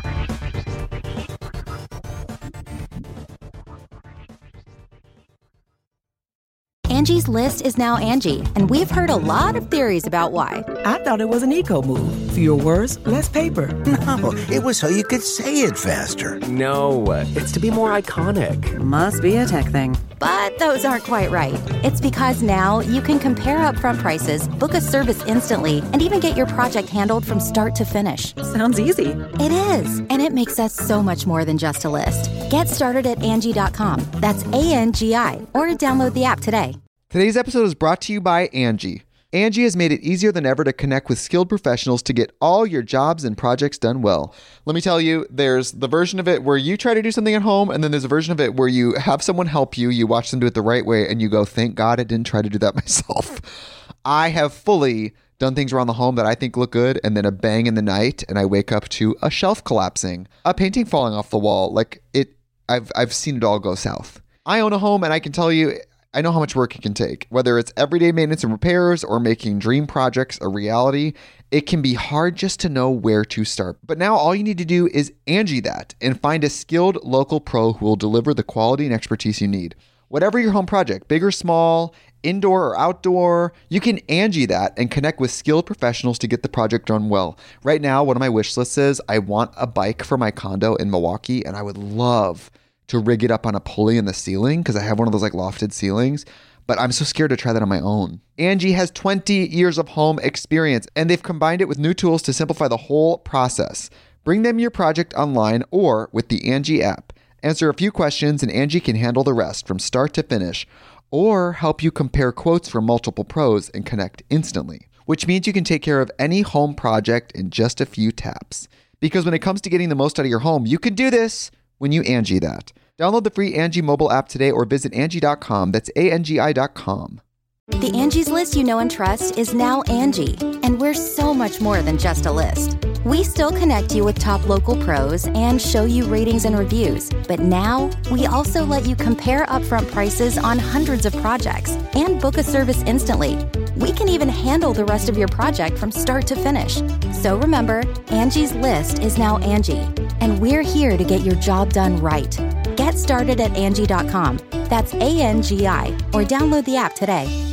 Angie's List is now Angie, and we've heard a lot of theories about why. I thought it was an eco move. Fewer words, less paper. No, it was so you could say it faster. No, it's to be more iconic. Must be a tech thing. But those aren't quite right. It's because now you can compare upfront prices, book a service instantly, and even get your project handled from start to finish. Sounds easy. It is, and it makes us so much more than just a list. Get started at Angie dot com. That's A N G I, or download the app today. Today's episode is brought to you by Angie. Angie has made it easier than ever to connect with skilled professionals to get all your jobs and projects done well. Let me tell you, there's the version of it where you try to do something at home, and then there's a version of it where you have someone help you, you watch them do it the right way, and you go, thank God I didn't try to do that myself. I have fully done things around the home that I think look good, and then a bang in the night, and I wake up to a shelf collapsing, a painting falling off the wall. Like it, I've I've seen it all go south. I own a home, and I can tell you, I know how much work it can take. Whether it's everyday maintenance and repairs or making dream projects a reality, it can be hard just to know where to start. But now all you need to do is Angie that and find a skilled local pro who will deliver the quality and expertise you need. Whatever your home project, big or small, indoor or outdoor. You can Angie that and connect with skilled professionals to get the project done well. Right now, one of my wish lists is I want a bike for my condo in Milwaukee, and I would love to rig it up on a pulley in the ceiling because I have one of those like lofted ceilings, but I'm so scared to try that on my own. Angie has twenty years of home experience, and they've combined it with new tools to simplify the whole process. Bring them your project online or with the Angie app. Answer a few questions and Angie can handle the rest from start to finish, or help you compare quotes from multiple pros and connect instantly, which means you can take care of any home project in just a few taps. Because when it comes to getting the most out of your home, you can do this when you Angie that. Download the free Angie mobile app today or visit Angie dot com. That's A N G I dot com. The Angie's List you know and trust is now Angie, and we're so much more than just a list. We still connect you with top local pros and show you ratings and reviews, but now we also let you compare upfront prices on hundreds of projects and book a service instantly. We can even handle the rest of your project from start to finish. So remember, Angie's List is now Angie, and we're here to get your job done right. Get started at Angie dot com. That's A N G I, or download the app today.